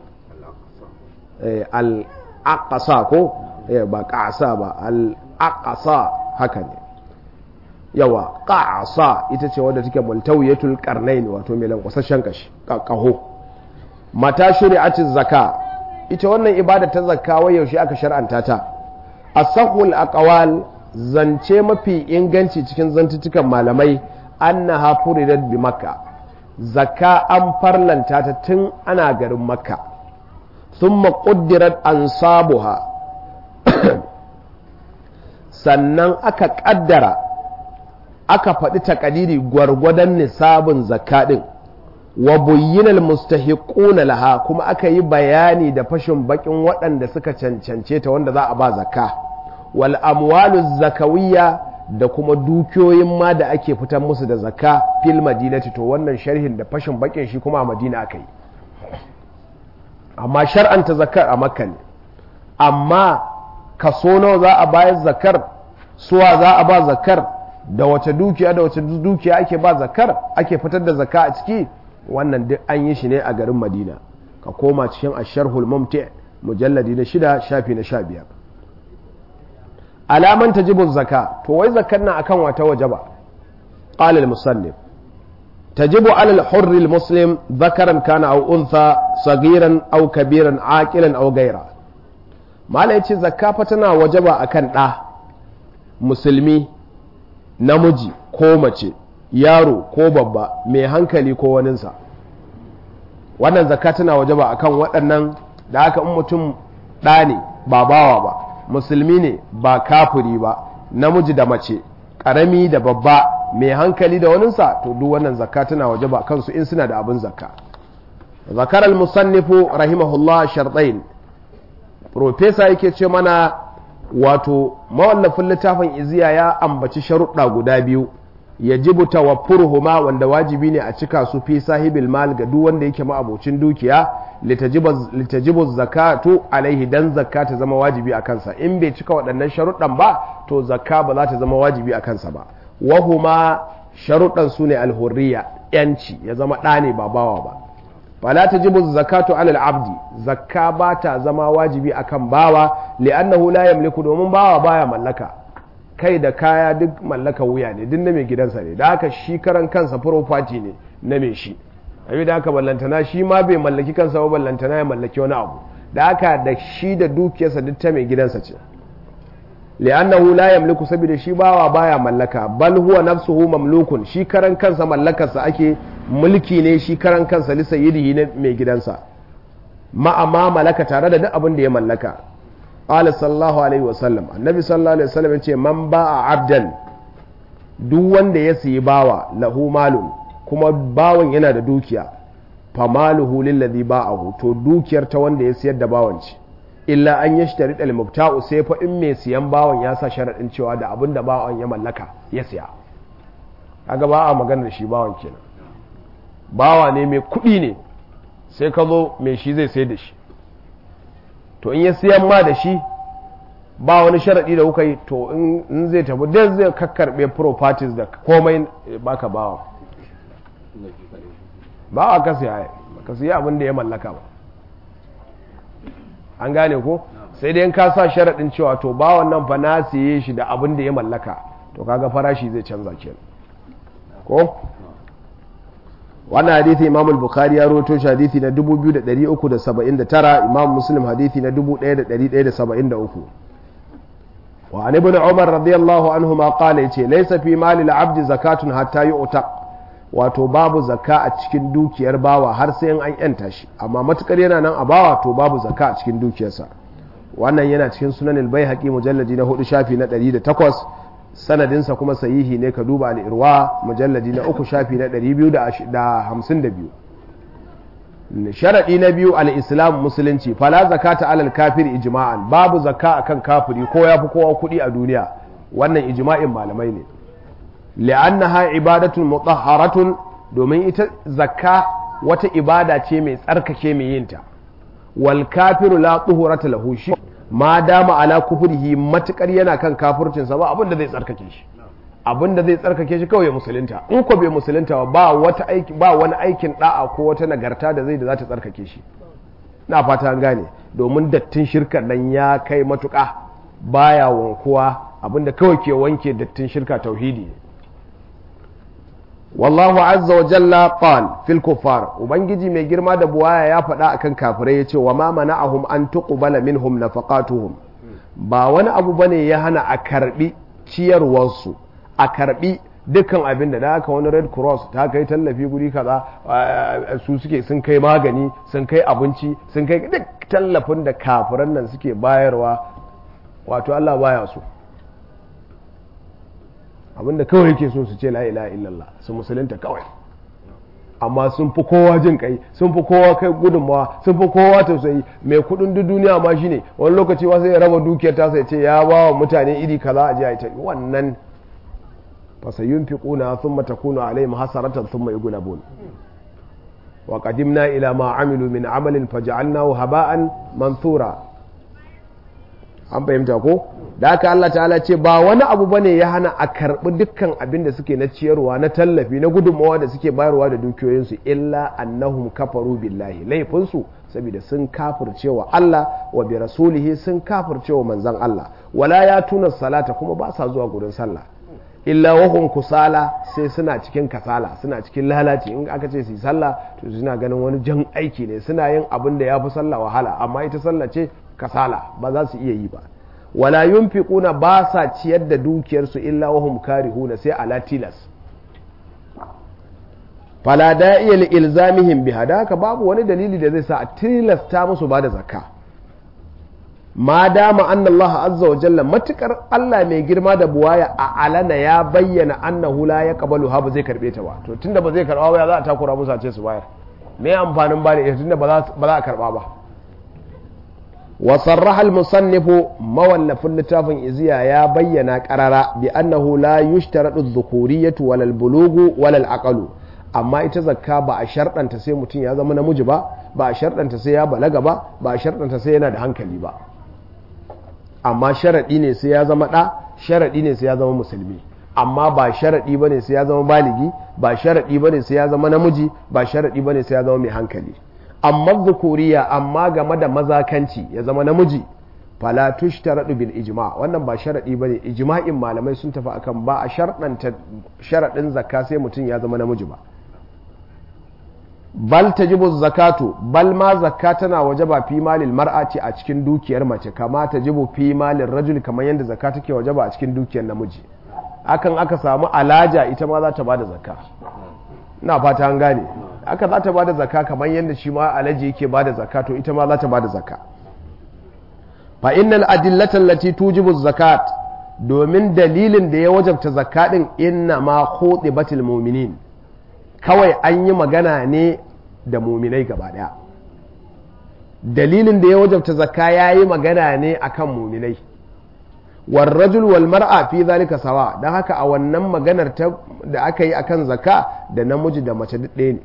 [SPEAKER 1] Al-aqsa ko ba qasa ba al-aqsa haka ne yawa qasa ita ce wadda take multawiyatul qarnain wato mai lankwasashen kashi kaho. Mata shari'atiz zaka ita wannan ibada ta zakka wai yaushe aka shar'anta ta. Asahul aqwal zance mafi inganci cikin zantutukan malamai annaha furidat bi makka zakka an farlanta ta tun ana garin makka thumma quddirat ansabuha sannan aka kaddara aka faɗi takadiri gwargwadon nisabin zakka din wa buyyina almustahiquna laha kuma aka yi bayani da fashin bakin waɗanda suka cancance ta wanda za a ba zakka wal amwalu zakawiyya da kuma dukiyoyin ma da ake fitar musu da zakka fil madinati to wannan sharhin da fashin bakin shi kuma a madina aka yi amma shar'anta zakkar a makka ne amma kaso nawa za a bayar zakkar suwa za a ba zakkar da wace dukiya da wace dukiya ake ba zakkar ake fitar da zakka a ciki wannan duk an yi shi ne a garin madina ka koma cikin asharhul mumti mujalladi na shida shafi na sha biyar. alaman tajibu zakka to wai zakkar nan akan wata wajaba qala al-musannif tajibu ala al-hurr al-muslim dhakaran kana aw untha saghiran aw kabiran aqilan aw ghayra mala yace zakka fa tana wajaba akan da musulmi namiji ko mace yaro ko babba mai hankali ko waninsa wannan zakka tana wajaba akan waɗannan da haka in mutum ɗa ne ba bawa ba musulmi ne ba kafiri ba namiji da mace ƙarami da babba mai hankali da waninsa to duk wannan zakka tana wajaba kansu in suna da abin zakka. zakar al-musannifu rahimahullah shartain profesa yake ce mana wato mawallafin littafin iziya ya ambaci sharuɗa guda biyu
[SPEAKER 2] yajibu tawaffuruhuma wanda wajibi ne a cika su fi sahibil mal ga duk wanda yake ma'abocin dukiya litajibu zakatu alaihi dan zakka ta zama wajibi a kansa in bai cika waɗannan sharuɗan ba to zakka ba za ta zama wajibi a kansa ba wahuma sharuɗan su ne alhurriya yanci ya zama ɗa ne ba bawa ba fala tajibu zakatu alal abdi zakka ba ta zama wajibi akan bawa li'annahu la yamliku domin bawa baya mallaka kai da kaya duk mallaka wuya ne duk na mai gidansa ne da haka shi karan kansa property ne na mai shi abi da haka ballantana shi ma bai mallaki kansa ba ballantana ya mallaki wani abu da haka da shi da dukiyarsa duk ta mai gidansa ce li'annahu la yamliku saboda shi bawa baya mallaka bal huwa nafsuhu mamlukun shi karan kansa mallakarsa ake mulki ne shi karan kansa li sayyidihi na mai gidansa ma amma malaka tare da duk abin da ya mallaka qala sallallahu alaihi wasallam annabi sallallahu alaihi wasallam yace man ba'a abdan duk wanda ya siyi bawa lahu malun kuma bawan yana da dukiya fa maluhu lillazi ba'ahu to dukiyar ta wanda ya siyar da bawan ce illa an yashtari al mubta'u sai fa in mai siyan bawan ya sa sharadin cewa da abin da bawan ya mallaka ya siya kaga ba a magana da shi bawan kenan bawa ne mai kuɗi ne sai ka zo mai shi zai sayar da shi to in ya siyan ma da shi ba wani sharaɗi da kuka yi to in zai tafi dai zai kakkarɓe properties da komai baka bawa bawa ka siya ka siya abin da ya mallaka ba an gane ko sai dai in ka sa sharaɗin cewa to bawan nan fa na siye shi da abin da ya mallaka to kaga farashi zai canza kenan ko wannan hadithi imam al-bukhari ya rawaito shi hadithi na dubu biyu da ɗari uku da saba'in da tara imam muslim hadithi na dubu ɗaya da ɗari ɗaya da saba'in da uku wa an ibn umar radiyallahu anhu ma qala yace laysa fi mali al-abdi zakatun hatta yu'taq wato babu zakka a cikin dukiyar bawa har sai an yanta shi amma matukar yana nan a bawa to babu zakka a cikin dukiyarsa wannan yana cikin sunan al-baihaqi mujalladi na hudu shafi na ɗari da takwas sanadinsa kuma sahihi ne ka duba al'irwa mujalladi na uku shafi na ɗari biyu da hamsin da biyu sharaɗi na biyu al'islam musulunci fala zakata alal kafir ijma'an babu zakka akan kafiri ko ya fi kowa kuɗi a duniya wannan ijma'in malamai ne li'annaha ibadatun mutahharatun domin ita zakka wata ibada ce mai tsarkake mai yinta wal kafiru la tuhurata lahu shi ma dama ala kufrihi matukar yana kan kafircinsa ba abinda zai tsarkake shi abinda zai tsarkake shi kawai musulunta in ko bai musulunta ba wata aiki ba wani aikin da'a ko wata nagarta da zai da za ta tsarkake shi na fata an gane domin dattin shirka nan ya kai matuƙa baya wankuwa abinda kawai ke wanke dattin shirka tauhidi wallahu azza wa jalla qal fil kuffar ubangiji mai girma da buwaya ya faɗa akan kafirai yace wa ma mana'ahum an tuqbala minhum nafaqatuhum ba wani abu bane ya hana a karbi ciyarwar su a karbi dukkan abin da aka wani red cross ta kai tallafi guri kaza su suke sun kai magani sun kai abinci sun kai duk tallafin da kafiran nan suke bayarwa wato Allah baya so abinda kawai yake so su ce la ilaha illallah su musulunta kawai amma sun fi kowa jin kai sun fi kowa kai gudunmawa sun fi kowa tausayi mai kudin duk duniya ma shine wani lokaci wasu ya raba dukiyar ta sai ce ya ba wa mutane iri kaza a je a ita wannan fasayunfiquna thumma takunu alaihim hasaratan thumma yughlabun wa qadimna ila ma amilu min amalin faj'alnahu haba'an mansura an fahimta ko da haka Allah ta'ala ce ba wani abu bane ya hana a karbi dukkan abin da suke na ciyarwa na tallafi na gudunmawa da suke bayarwa da dukiyoyinsu illa annahum kafaru billahi laifinsu saboda sun kafircewa Allah wa bi rasulihi sun kafircewa manzon Allah wala ya tuna salata kuma ba sa zuwa gurin sallah illa wahum kusala sai suna cikin kasala suna cikin lalaci in aka ce su yi sallah to suna ganin wani jan aiki ne suna yin abin da ya fi sallah wahala amma ita sallah ce kasala ba za su iya yi ba wala yunfiquna ba sa ciyar da dukiyarsu illa wahum karihuna sai ala tilas fala da'iya li ilzamihim biha da haka babu wani dalili da zai sa a tilasta musu ba da zakka ma dama anna Allah azza wa jalla matukar Allah mai girma da buwaya a alana ya bayyana annahu la yaqbalu ha ba zai karbe ta ba to tunda ba zai karba ba za a takura musu a ce su bayar me amfanin ba da tunda ba za ba za a karba ba wa sarraha al-musannifu mawallafin littafin iziya ya bayyana qarara bi annahu la yushtaratu adh-dhukuriyatu wal bulugu wal aqlu amma ita zakka ba a sharɗanta sai mutum ya zama namiji ba ba a sharɗanta sai ya balaga ba ba a sharɗanta sai yana da hankali ba amma sharaɗi ne sai ya zama ɗa sharaɗi ne sai ya zama musulmi amma ba sharaɗi ba ne sai ya zama baligi ba sharaɗi ba ne sai ya zama namiji ba sharaɗi ba ne sai ya zama mai hankali amma zukuriya amma game da mazakanci ya zama namiji fala tushtaradu bil ijma wannan ba sharaɗi ba ne ijma'in malamai sun tafi akan ba a sharɗanta sharaɗin zakka sai mutum ya zama namiji ba bal tajibu zakatu bal ma zakka tana wajaba fi malil mar'ati a cikin dukiyar mace kama tajibu fi malil rajul kamar yadda zakka take wajaba a cikin dukiyar namiji akan aka samu alaja ita ma za ta bada zakka ina fata an gane aka za ta bada zakka kamar yadda shi ma alaji yake bada zakka to ita ma za ta bada zakka fa innal adillata allati tujibu zakat domin dalilin da ya wajabta zakka din inna ma khutibatil mu'minin kawai an yi magana ne da muminai gaba daya dalilin da ya wajabta zakka ya yi magana ne akan muminai warrajul wal mar'a fi zalika sawa dan haka a wannan maganar da aka yi akan zakka da namiji da mace duk ɗaya ne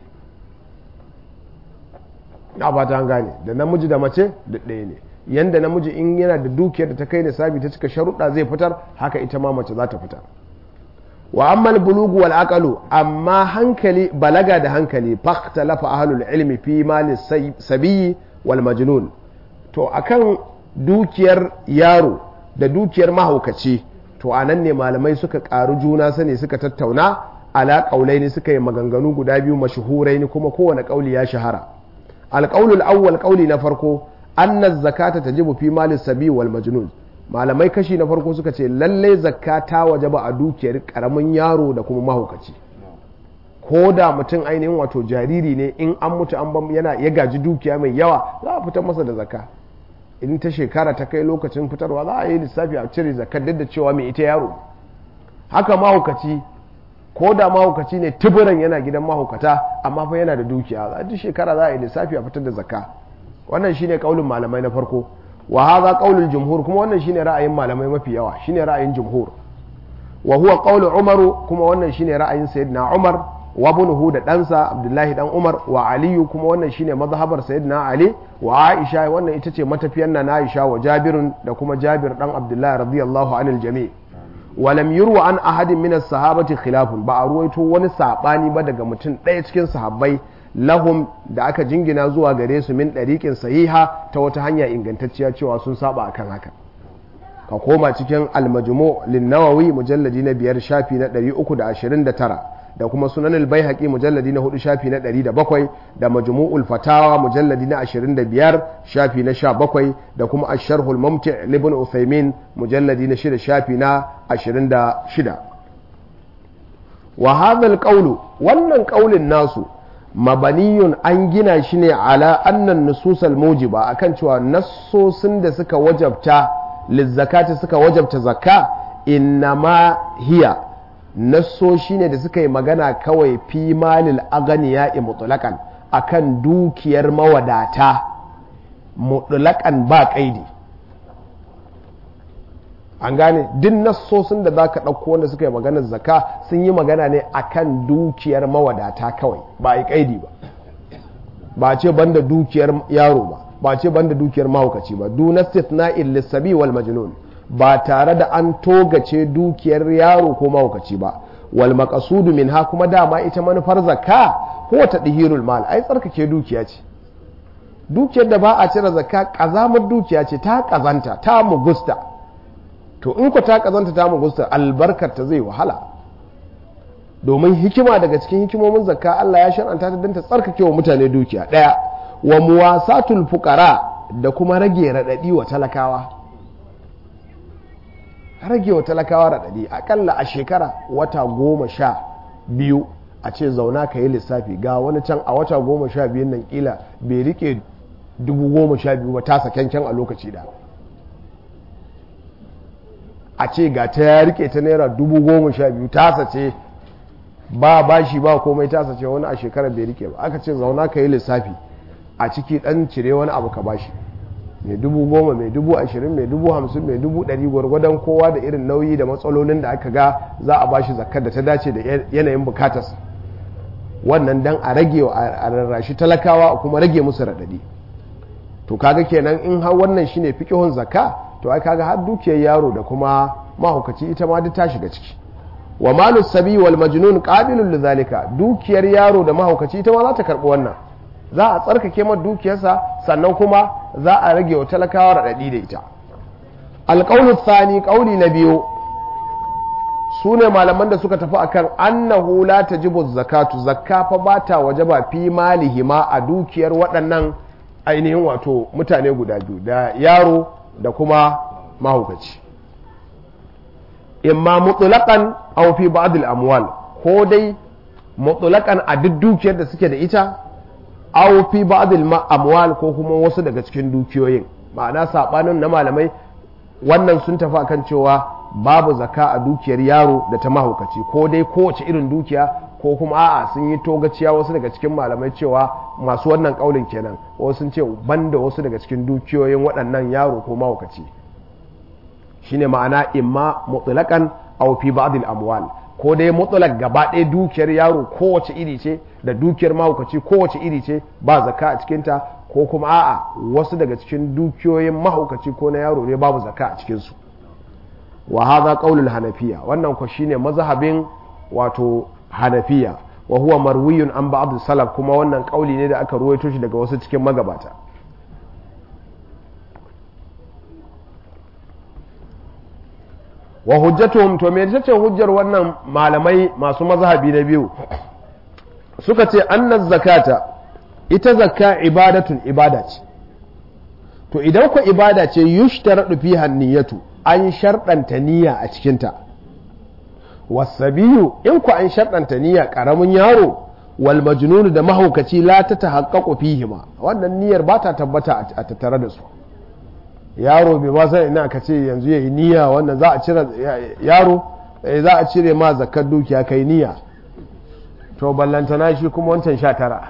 [SPEAKER 2] na fata an gane da namiji da mace duk ɗaya ne yanda namiji in yana da dukiyar da ta kai nisabi ta cika sharuɗa zai fitar haka ita ma mace za ta fitar wa ammal bulugu wal aqalu amma hankali balaga da hankali fakhtalafa ahlul ilmi fi mali sabiyi wal majnun to akan dukiyar yaro da dukiyar mahaukaci to anan ne malamai suka karu juna sani suka tattauna ala qaulaini suka yi maganganu guda biyu mashhuraini kuma kowane kauli ya shahara al qaulul awwal qauli na farko anna zakata tajibu fi mali sabiyi wal majnun malamai kashi na farko suka ce lalle zakka ta wajaba a dukiyar karamin yaro da kuma mahaukaci ko da mutum ainihin wato jariri ne in an mutu an ban yana ya gaji dukiya mai yawa za a fitar masa da zakka in ta shekara ta kai lokacin fitarwa za a yi lissafi a cire zakka duk da cewa mai ita yaro haka mahaukaci ko da mahaukaci ne tuburan yana gidan mahaukata amma fa yana da dukiya a duk shekara za a yi lissafi a fitar da zakka wannan shine kaulin malamai na farko wa hadha qaulul jumhur kuma wannan shine ra'ayin malamai mafi yawa shine ra'ayin jumhur wa huwa qaulu umar kuma wannan shine ra'ayin sayyidina umar wa ibnuhu da ɗansa abdullahi dan umar wa aliyu kuma wannan shine mazhabar sayyidina ali wa aisha wannan ita ce matafiyan na aisha wa jabirun da kuma jabir dan abdullahi radiyallahu anil jami' wa lam yurwa an ahadin min as-sahabati khilafun ba a ruwaito wani sabani ba daga mutum ɗaya cikin sahabbai lahum da aka jingina zuwa gare su min ɗariƙin sahiha ta wata hanya ingantacciya cewa sun saba akan haka ka koma cikin al-majmu' lin-nawawi mujalladi na biyar shafi na ɗari uku da ashirin da tara da kuma sunan al-baihaqi mujalladi na hudu shafi na ɗari da bakwai da majmu'ul fatawa mujalladi na ashirin da biyar shafi na sha bakwai da kuma ash-sharhul mumti' ibn uthaymin mujalladi na shida shafi na ashirin da shida wa hadha al-qawlu wannan qaulin nasu mabaniyun an gina shi ne ala annan nususal mujiba akan cewa nassosin da suka wajabta lizzakati suka wajabta zakka innama hiya nassoshi ne da suka yi magana kawai fi malil aganiya mutlaqan akan dukiyar mawadata mutlaqan ba kaidi an gane duk nassosin da za ka ɗauko wanda suka yi maganar zaka sun yi magana ne akan dukiyar mawadata kawai ba a yi ƙaidi ba ba ce banda dukiyar yaro ba ba ce banda dukiyar mahaukaci ba duna stithna'il lissabi wal majnun ba tare da an togace dukiyar yaro ko mahaukaci ba wal maqsudu minha kuma dama ita manufar zakka ko ta dihirul mal ai tsarkake dukiya ce dukiyar da ba a cire zakka kazamar dukiya ce ta kazanta ta mugusta to in ku ta kazanta ta mugusta albarkar ta zai wahala domin hikima daga cikin hikimomin zakka Allah ya shar'anta ta dan ta tsarkake wa mutane dukiya daya wa muwasatul fuqara da kuma rage radadi wa talakawa rage wa talakawa radadi akalla a shekara wata goma sha biyu a ce zauna ka yi lissafi ga wani can a wata goma sha biyun nan kila bai rike dubu goma sha biyu ba tasa kyankyan a lokaci da a ce ga ta ya rike ta naira dubu goma sha biyu tasa ce ba bashi ba komai tasa ce wani a shekarar bai rike ba aka ce zauna ka yi lissafi a ciki dan cire wani abu ka bashi mai dubu goma mai dubu ashirin mai dubu hamsin mai dubu ɗari gwargwadon kowa da irin nauyi da matsalolin da aka ga za a bashi zakkar da ta dace da yanayin bukatarsa wannan dan a rage a rarrashi talakawa a kuma rage musu raɗaɗi to kaga kenan in har wannan shine fiqhun zakka to ai kaga har dukiyar yaro da kuma mahaukaci ita ma duk ta shiga ciki wa malus sabi wal majnun qabilun lidhalika dukiyar yaro da mahaukaci ita ma za ta karbi wannan za a tsarkake mata dukiyarsa sannan kuma za a rage wa talakawa raɗaɗi da ita alqawlu thani qawli na biyu sune malaman da suka tafi akan annahu la tajibu zakatu zakka fa bata wajaba fi malihima a dukiyar waɗannan ainihin wato mutane guda biyu da yaro da kuma mahaukaci imma mutlaqan aw fi ba'd al-amwal ko dai mutlaqan a duk dukiyar da suke da ita aw fi ba'd al-amwal ko kuma wasu daga cikin dukiyoyin ma'ana sabanin na malamai wannan sun tafi akan cewa babu zakka a dukiyar yaro da ta mahaukaci ko dai kowace irin dukiya ko kuma a'a sun yi togaciya wasu daga cikin malamai cewa masu wannan kaulin kenan wasu sun ce banda wasu daga cikin dukiyoyin waɗannan yaro ko mahaukaci shine ma'ana imma mutlaqan aw fi ba'd al-amwal ko dai mutlaq gaba ɗaya dukiyar yaro kowace iri ce da dukiyar mahaukaci kowace iri ce ba zakka a cikin ta ko kuma a'a wasu daga cikin dukiyoyin mahaukaci ko na yaro ne babu zakka a cikin su wa hadha qaulul hanafiya wannan ko shine mazhabin wato hanafiya wa huwa marwiyun an ba'd salaf kuma wannan kauli ne da aka ruwaito shi daga wasu cikin magabata wa hujjatuhum to me tace hujjar wannan malamai masu mazhabi na biyu suka ce annaz zakata ita zakka ibadatun ibada ce to idan ku ibada ce yushtaradu fiha niyyatu an sharɗanta niyya a cikinta wasabiyu in ku an sharɗanta niyya ƙaramin yaro wal majnun da mahaukaci la ta tahaqqaqu fihima wannan niyyar ba ta tabbata a tattare da su yaro bai ba sai ina ka ce yanzu yayi niyya wannan za a cire yaro za a cire ma zakkar dukiya kai niyya to ballantana shi kuma wancan sha tara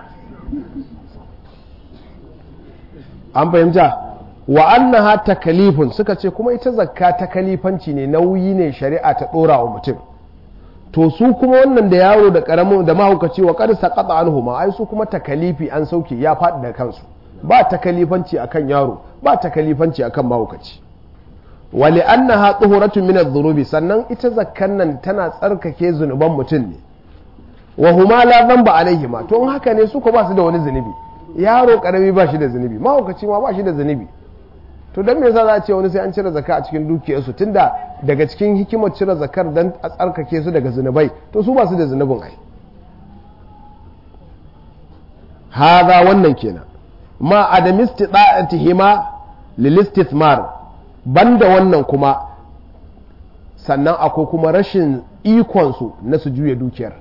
[SPEAKER 2] an fahimta wa annaha takalifun suka ce kuma ita zakka takalifanci ne nauyi ne shari'a ta dora wa mutum to su kuma wannan da yaro da karamin da mahaukaci wa qad saqata anhuma ai su kuma takalifi an sauke ya faɗi da kansu ba takalifanci akan yaro ba takalifanci akan mahaukaci wa li annaha tuhuratun min adh-dhunubi sannan ita zakkan nan tana tsarkake zunuban mutum ne wa huma la dhanba alaihima to in haka ne su ko ba su da wani zunubi yaro karami ba shi da zunubi mahaukaci ma ba shi da zunubi to don me yasa za a ce wani sai an cire zakka a cikin dukiyarsu tunda daga cikin hikimar cire zakkar dan a tsarkake su daga zunubai to su ba su da zunubin ai haza wannan kenan ma adam istida'atihima lil istithmar banda wannan kuma sannan akwai kuma rashin ikon su na su juya dukiyar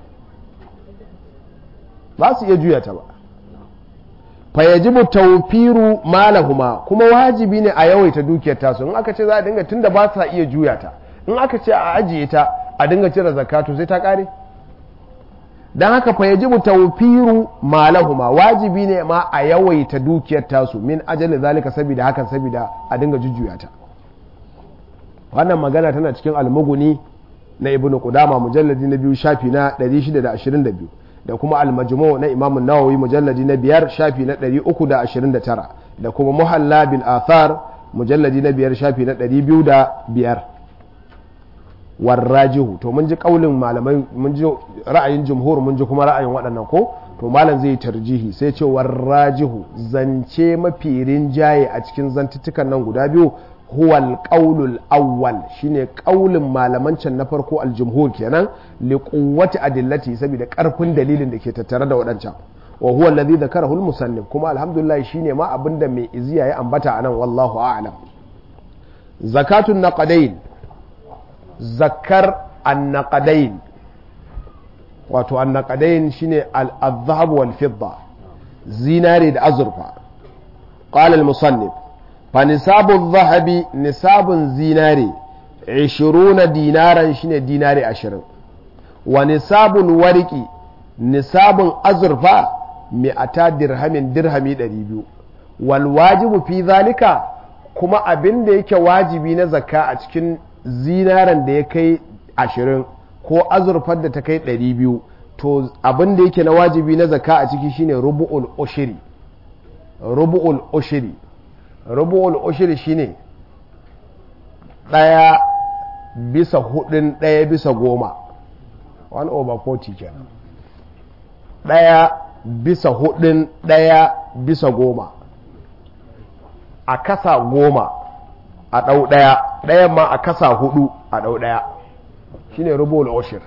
[SPEAKER 2] ba su iya juya ta ba fayajibu tawfiru malahuma kuma wajibi ne a yawaita dukiyar tasu in aka ce za a dinga tunda ba sa iya juya ta in aka ce a ajiye ta a dinga cire zakatu sai ta kare dan haka fayajibu tawfiru malahuma wajibi ne ma a yawaita dukiyar tasu min ajali zalika saboda hakan saboda a dinga jujjuya ta wannan magana tana cikin almuguni na ibnu qudama mujalladi na biyu shafi na ɗari shida da ashirin da biyu da kuma al-majmu' na Imam an-Nawawi mujalladi na biyar shafi na ɗari uku da ashirin da tara da kuma Muhalla bil Athar mujalladi na biyar shafi na ɗari biyu da biyar warrajihu to mun ji kaulin malamai mun ji ra'ayin jumhur mun ji kuma ra'ayin waɗannan ko to malam zai tarjihi sai ce warrajihu zance mafi rinjaye a cikin zantuttukan nan guda biyu huwa al-qawlul awwal shine qaulin malaman can na farko al-jumhur kenan li quwwati adillati saboda karfin dalilin da ke tattare da wadancan wa huwa alladhi dhakarahu al-musannif kuma alhamdulillah shine ma abinda mai iziya ya ambata anan wallahu a'lam zakatun naqadain zakar an-naqadain wato an-naqadain shine al-dhahab wal fidda zinari da azurfa qala al-musannif فنصاب الذهب نصاب زيناري عشرون دينارا شنو ديناري عشرين ونصاب الورق نصاب أزرفا مئتا درهم درهمي دريبيو والواجب في ذلك kuma abin da yake wajibi na zakka a cikin zinaren da ya kai ashirin ko azurfar da ta kai ɗari biyu, to abin da yake na wajibi na zakka a ciki shine rubu'ul ushiri. rubu'ul ushiri rubu'ul ushiri shine ɗaya bisa hudun ɗaya bisa goma, one over forty kenan, ɗaya bisa hudun ɗaya bisa goma, a kasa goma a ɗau ɗaya, ɗayan ma a kasa hudu a ɗau ɗaya, shine rubu'ul ushir.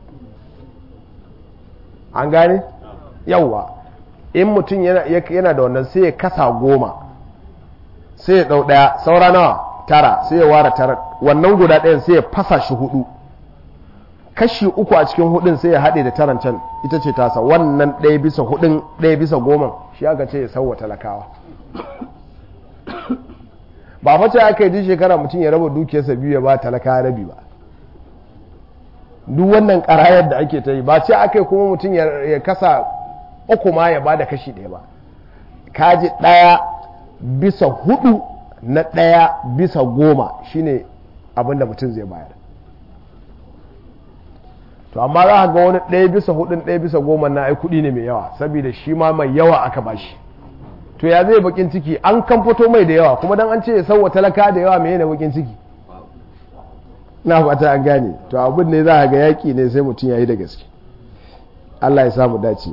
[SPEAKER 2] an gane yawwa in mutum yana da wannan sai ya kasa goma sai ya ɗau ɗaya, saura nawa tara, sai ya ware tara, wannan guda ɗayan sai ya fasa shi hudu, kashi uku a cikin hudun sai ya haɗe da taran can, ita ce tasa, wannan ɗaya bisa hudun ɗaya bisa goma shi aka ce ya sauwa talakawa. ba mace aka yi duk shekara mutum ya raba dukiyarsa biyu ya ba talakawa rabi ba, duk wannan karayar da ake ta yi ba ce aka yi kuma mutum ya kasa uku ma ya ba da kashi ɗaya ba, kaji ɗaya bisa hudu na ɗaya bisa goma shine abinda mutum zai bayar. to amma za a ga wani ɗaya bisa hudun ɗaya bisa goma na ai kuɗi ne mai yawa, saboda shi ma mai yawa aka bashi, to ya zai bakin ciki an kan fito mai da yawa, kuma dan an ce ya sauwa talaka da yawa mai yana bakin ciki. na fata an gane, to abin ne za a ga yaƙi ne sai mutum ya yi da gaske. Allah ya samu dace.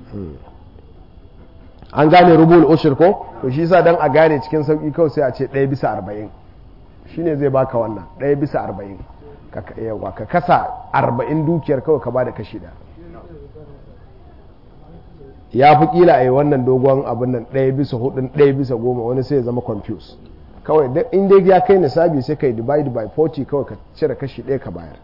[SPEAKER 2] an gane rubul ushir ko, to shi sa dan a gane cikin sauki kawai sai a ce ɗaya bisa arba'in shine zai baka wannan ɗaya bisa arba'in, ka kasa arba'in dukiyar kawai ka ba da kashi da ya fi kila a yi wannan dogon abin nan ɗaya bisa hudun ɗaya bisa goma, wani sai ya zama confuse. kawai in dai ya kai nisabi sai ka yi divide by forty kawai ka cire kashi ɗaya ka bayar.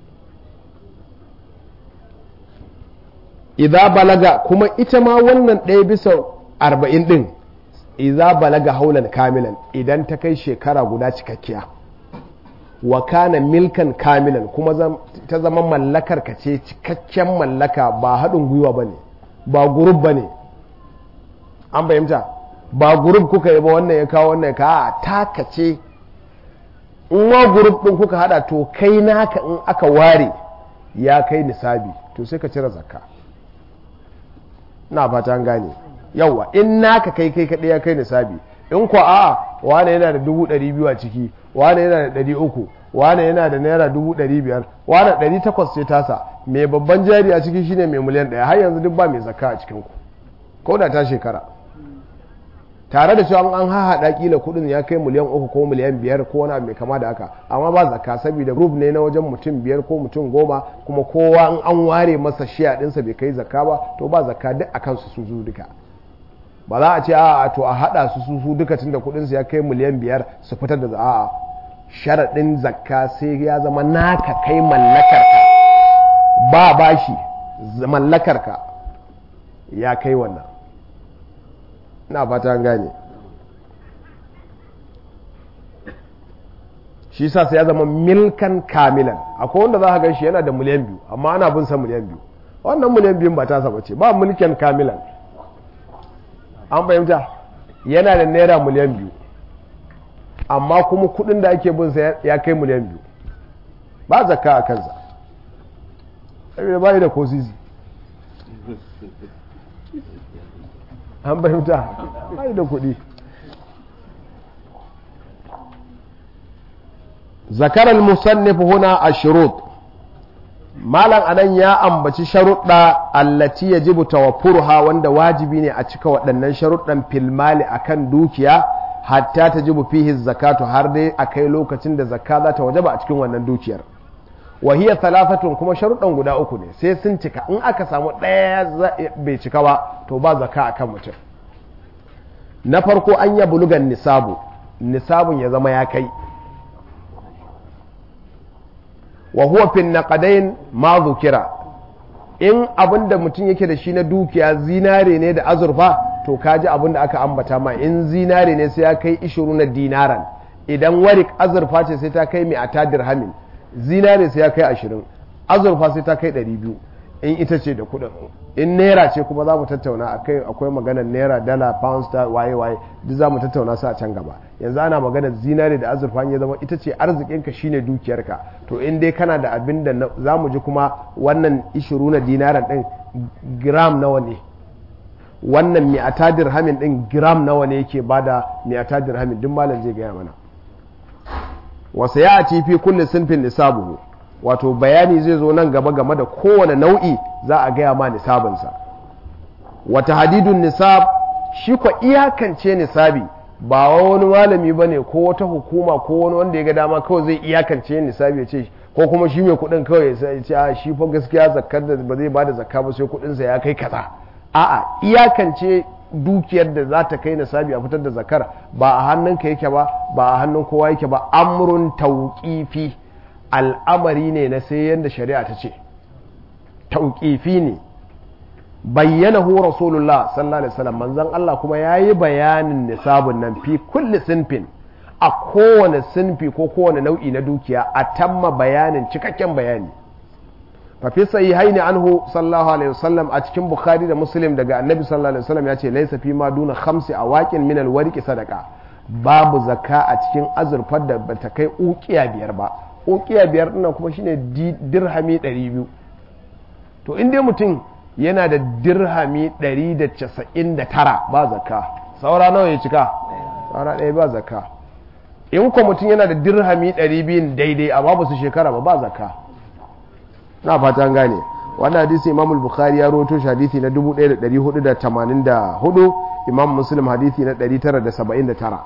[SPEAKER 2] idza balaga, kuma ita ma wannan ɗaya bisa arba'in ɗin idza balaga haulan kamilan, idan ta kai shekara guda cikakkiya, wa kana milkan kamilan, kuma ta zama mallakar ka ce cikakken mallaka, ba haɗin gwiwa bane, ba gurub bane, an fahimta, ba gurub kuka yi ba wannan ya kawo wannan ya kawo, taka ce. in wa gurub ɗin kuka hada to kai naka in aka ware ya kai nisabi to sai ka cire zakka. na fata an gane yawa, in naka kai kai kaɗai ya kai nisabi, in ko a wane yana da dubu ɗari biyu a ciki, wane yana da ɗari uku, wane yana da naira dubu ɗari biyar, wane ɗari takwas ce tasa, mai babban jari a ciki shine mai miliyan ɗaya, har yanzu duk ba mai zakka a cikin ku ko da ta shekara, tare da cewa an hahaɗa kila kuɗin ya kai miliyan uku ko miliyan biyar ko wani mai kama da haka, amma ba zakka saboda group ne na wajen mutum biyar ko mutum goma, kuma kowa in an ware masa shiya ɗinsa bai kai zakka ba, to ba zakka duk a kansu su su duka. ba za a ce a to a haɗa su su su duka tun da kuɗinsu ya kai miliyan biyar su fitar da za'a. sharaɗin zakka sai ya zama naka kai mallakarka, ba bashi, mallakarka ya kai wannan. na fata gane, shi sa sai ya zama milkan kamilan. akwai wanda za a gan shi yana da miliyan biyu amma ana bin sa miliyan biyu, wannan miliyan biyun ba ta saba ce, ba milkan kamilan. an fahimta, yana da naira miliyan biyu amma kuma kudin da ake bin sa ya kai miliyan biyu, ba zakka a kansa saboda bai da kosisi. an fahimta, bai da kudi. zakar al-musannif huna ashurut, malam anan ya ambaci sharuɗa allati yajibu tawaffuruha, wanda wajibi ne a cika waɗannan sharuɗan filmali akan dukiya, hatta tajibu fihi zakatu, har dai akai lokacin da zakka za ta wajaba a cikin wannan dukiyar. wa hiya thalathatun, kuma sharuɗan guda uku ne, sai sun cika. in aka samu ɗaya bai cika ba to ba zakka akan mutum. na farko an ya bulugan nisabu, nisabun ya zama ya kai. wa huwa fin naqadain ma dhukira, in abinda mutum yake da shi na dukiya zinare ne da azurfa, to kaji abinda aka ambata ma, in zinare ne sai ya kai ishiruna dinaran, idan warik azurfa ce sai ta kai mi'ata dirhamin, zinare sai ya kai ashirin, azurfa sai ta kai ɗari biyu. in ita ce da kudin. In naira ce kuma za mu tattauna akai, akwai maganar naira, dala, pound star, waye waye duk za mu tattauna su a can gaba. Yanzu ana maganar zinare da azurfa, ya zama ita ce arzikinka shine dukiyarka, to in dai kana da abin da za mu ji kuma wannan ishiruna dinaran din gram nawa ne, wannan mi'ata dirhamin din gram nawa ne yake bada mi'ata dirhamin, duk malam zai gaya mana. Wasa ya ati fi kulli sinfin nisabuhu, wato bayani zai zo nan gaba game da kowane nau'i za a gaya ma nisabinsa. Wata hadidun nisab, shi ko iyakance nisabi ba wani malami ba ne ko wata hukuma ko wani wanda ya ga dama kawai zai iyakance nisabi ya ce, ko kuma shi mai kudin kawai ya ce a shi fa gaskiya zakkar da ba zai bada zakka ba sai kudinsa ya kai kaza. A'a, iyakance dukiyar da za ta kai nisabi a fitar da zakar ba a hannunka yake ba, ba a hannun kowa yake ba, amrun tauqifi, al'amari ne na sai yadda shari'a ta ce, tauqifi ne. Bayyana hu rasulullah sallallahu alaihi wasallam, manzon Allah kuma yayi bayanin nisabun nan fi kulli sinfin, a kowane sinfi ko kowane nau'i na dukiya a tamma bayanin, cikakken bayani. fa fi sahihaini anhu sallallahu alaihi wasallam, a cikin bukhari da muslim daga annabi sallallahu alaihi wasallam ya ce laysa fi ma duna khamsi awaqin min alwarqi sadaqa, babu zakka a cikin azurfar da bata kai uqiya biyar ba. Uqiya biyar dinnan kuma shine dirhami ɗari biyu. To in dai mutum yana da dirhami ɗari da casa'in da tara ba zakka, saura nawa ya cika? Saura ɗaya ba zakka. In ko mutum yana da dirhami ɗari biyu daidai amma ba su shekara ba ba zakka. Na fata an gane. Wannan hadisi Imam al-Bukhari ya rawaito shi hadisi na dubu ɗaya da ɗari hudu da tamanin da hudu, Imam Muslim hadisi na ɗari tara da saba'in da tara.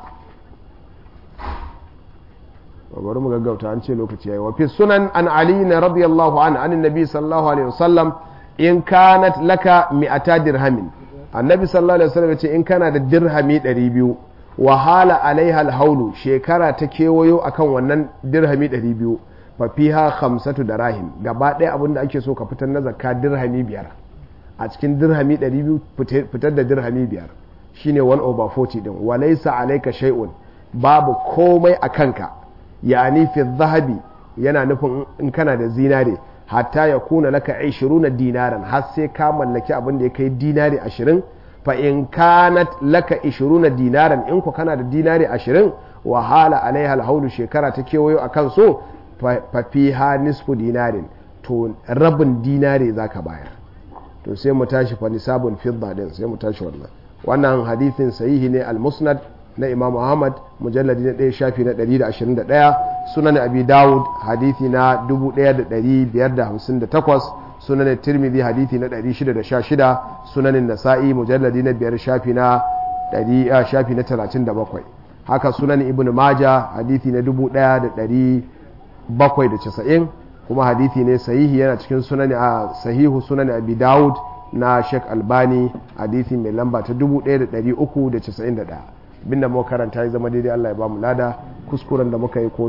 [SPEAKER 2] bari mu gaggauta, an ce lokaci yayi. Wa fi sunan an Ali radiyallahu anhu an annabi sallallahu alaihi wasallam, in kanat laka mi'ata dirhamin, annabi sallallahu alaihi wasallam ya ce in kana da dirhami ɗari biyu, wa hala alaiha alhaulu, shekara ta kewayo akan wannan dirhami ɗari biyu, fa fiha khamsatu darahim, gaba ɗaya abinda ake so ka fitar na zakka dirhami biyar. A cikin dirhami ɗari biyu fitar da dirhami biyar shine one over forty din. Wa laysa alayka shay'un, babu komai a kanka, yani fi zahabi, yana nufin in kana da zinare, hatta ya kuna laka ishiruna dinaran, har sai ka mallaki abin da ya kai dinari ashirin. Fa in kanat laka ishiruna dinaran, in ku kana da dinari ashirin, wa hala alaiha alhaulu, shekara ta kewayo a kan so, fa fiha nisfu dinarin, to rabin dinari zaka bayar. To sai mu tashi fa nisabun fidda din, sai mu tashi wannan wannan hadithin sahihi ne al-musnad na Imam Ahmad, mujalladi na ɗaya shafi na ɗari da ashirin da ɗaya, sunan Abi Dawud hadithi na dubu ɗaya da ɗari biyar da hamsin da takwas, sunan Tirmidhi hadithi na ɗari shida da sha shida, sunan Nasa'i mujalladi na biyar shafi na ɗari shafi na talatin da bakwai, haka sunan Ibn Majah hadithi na dubu ɗaya da ɗari bakwai da casa'in, kuma hadithi ne sahihi, yana cikin sunan a sahihu sunan Abi Dawud na Sheikh Albani, hadithi mai lamba ta dubu ɗaya da ɗari uku da casa'in da ɗaya. Binda muka karanta ya zama daidai Allah ya ba mu lada, kuskuren da muka yi ko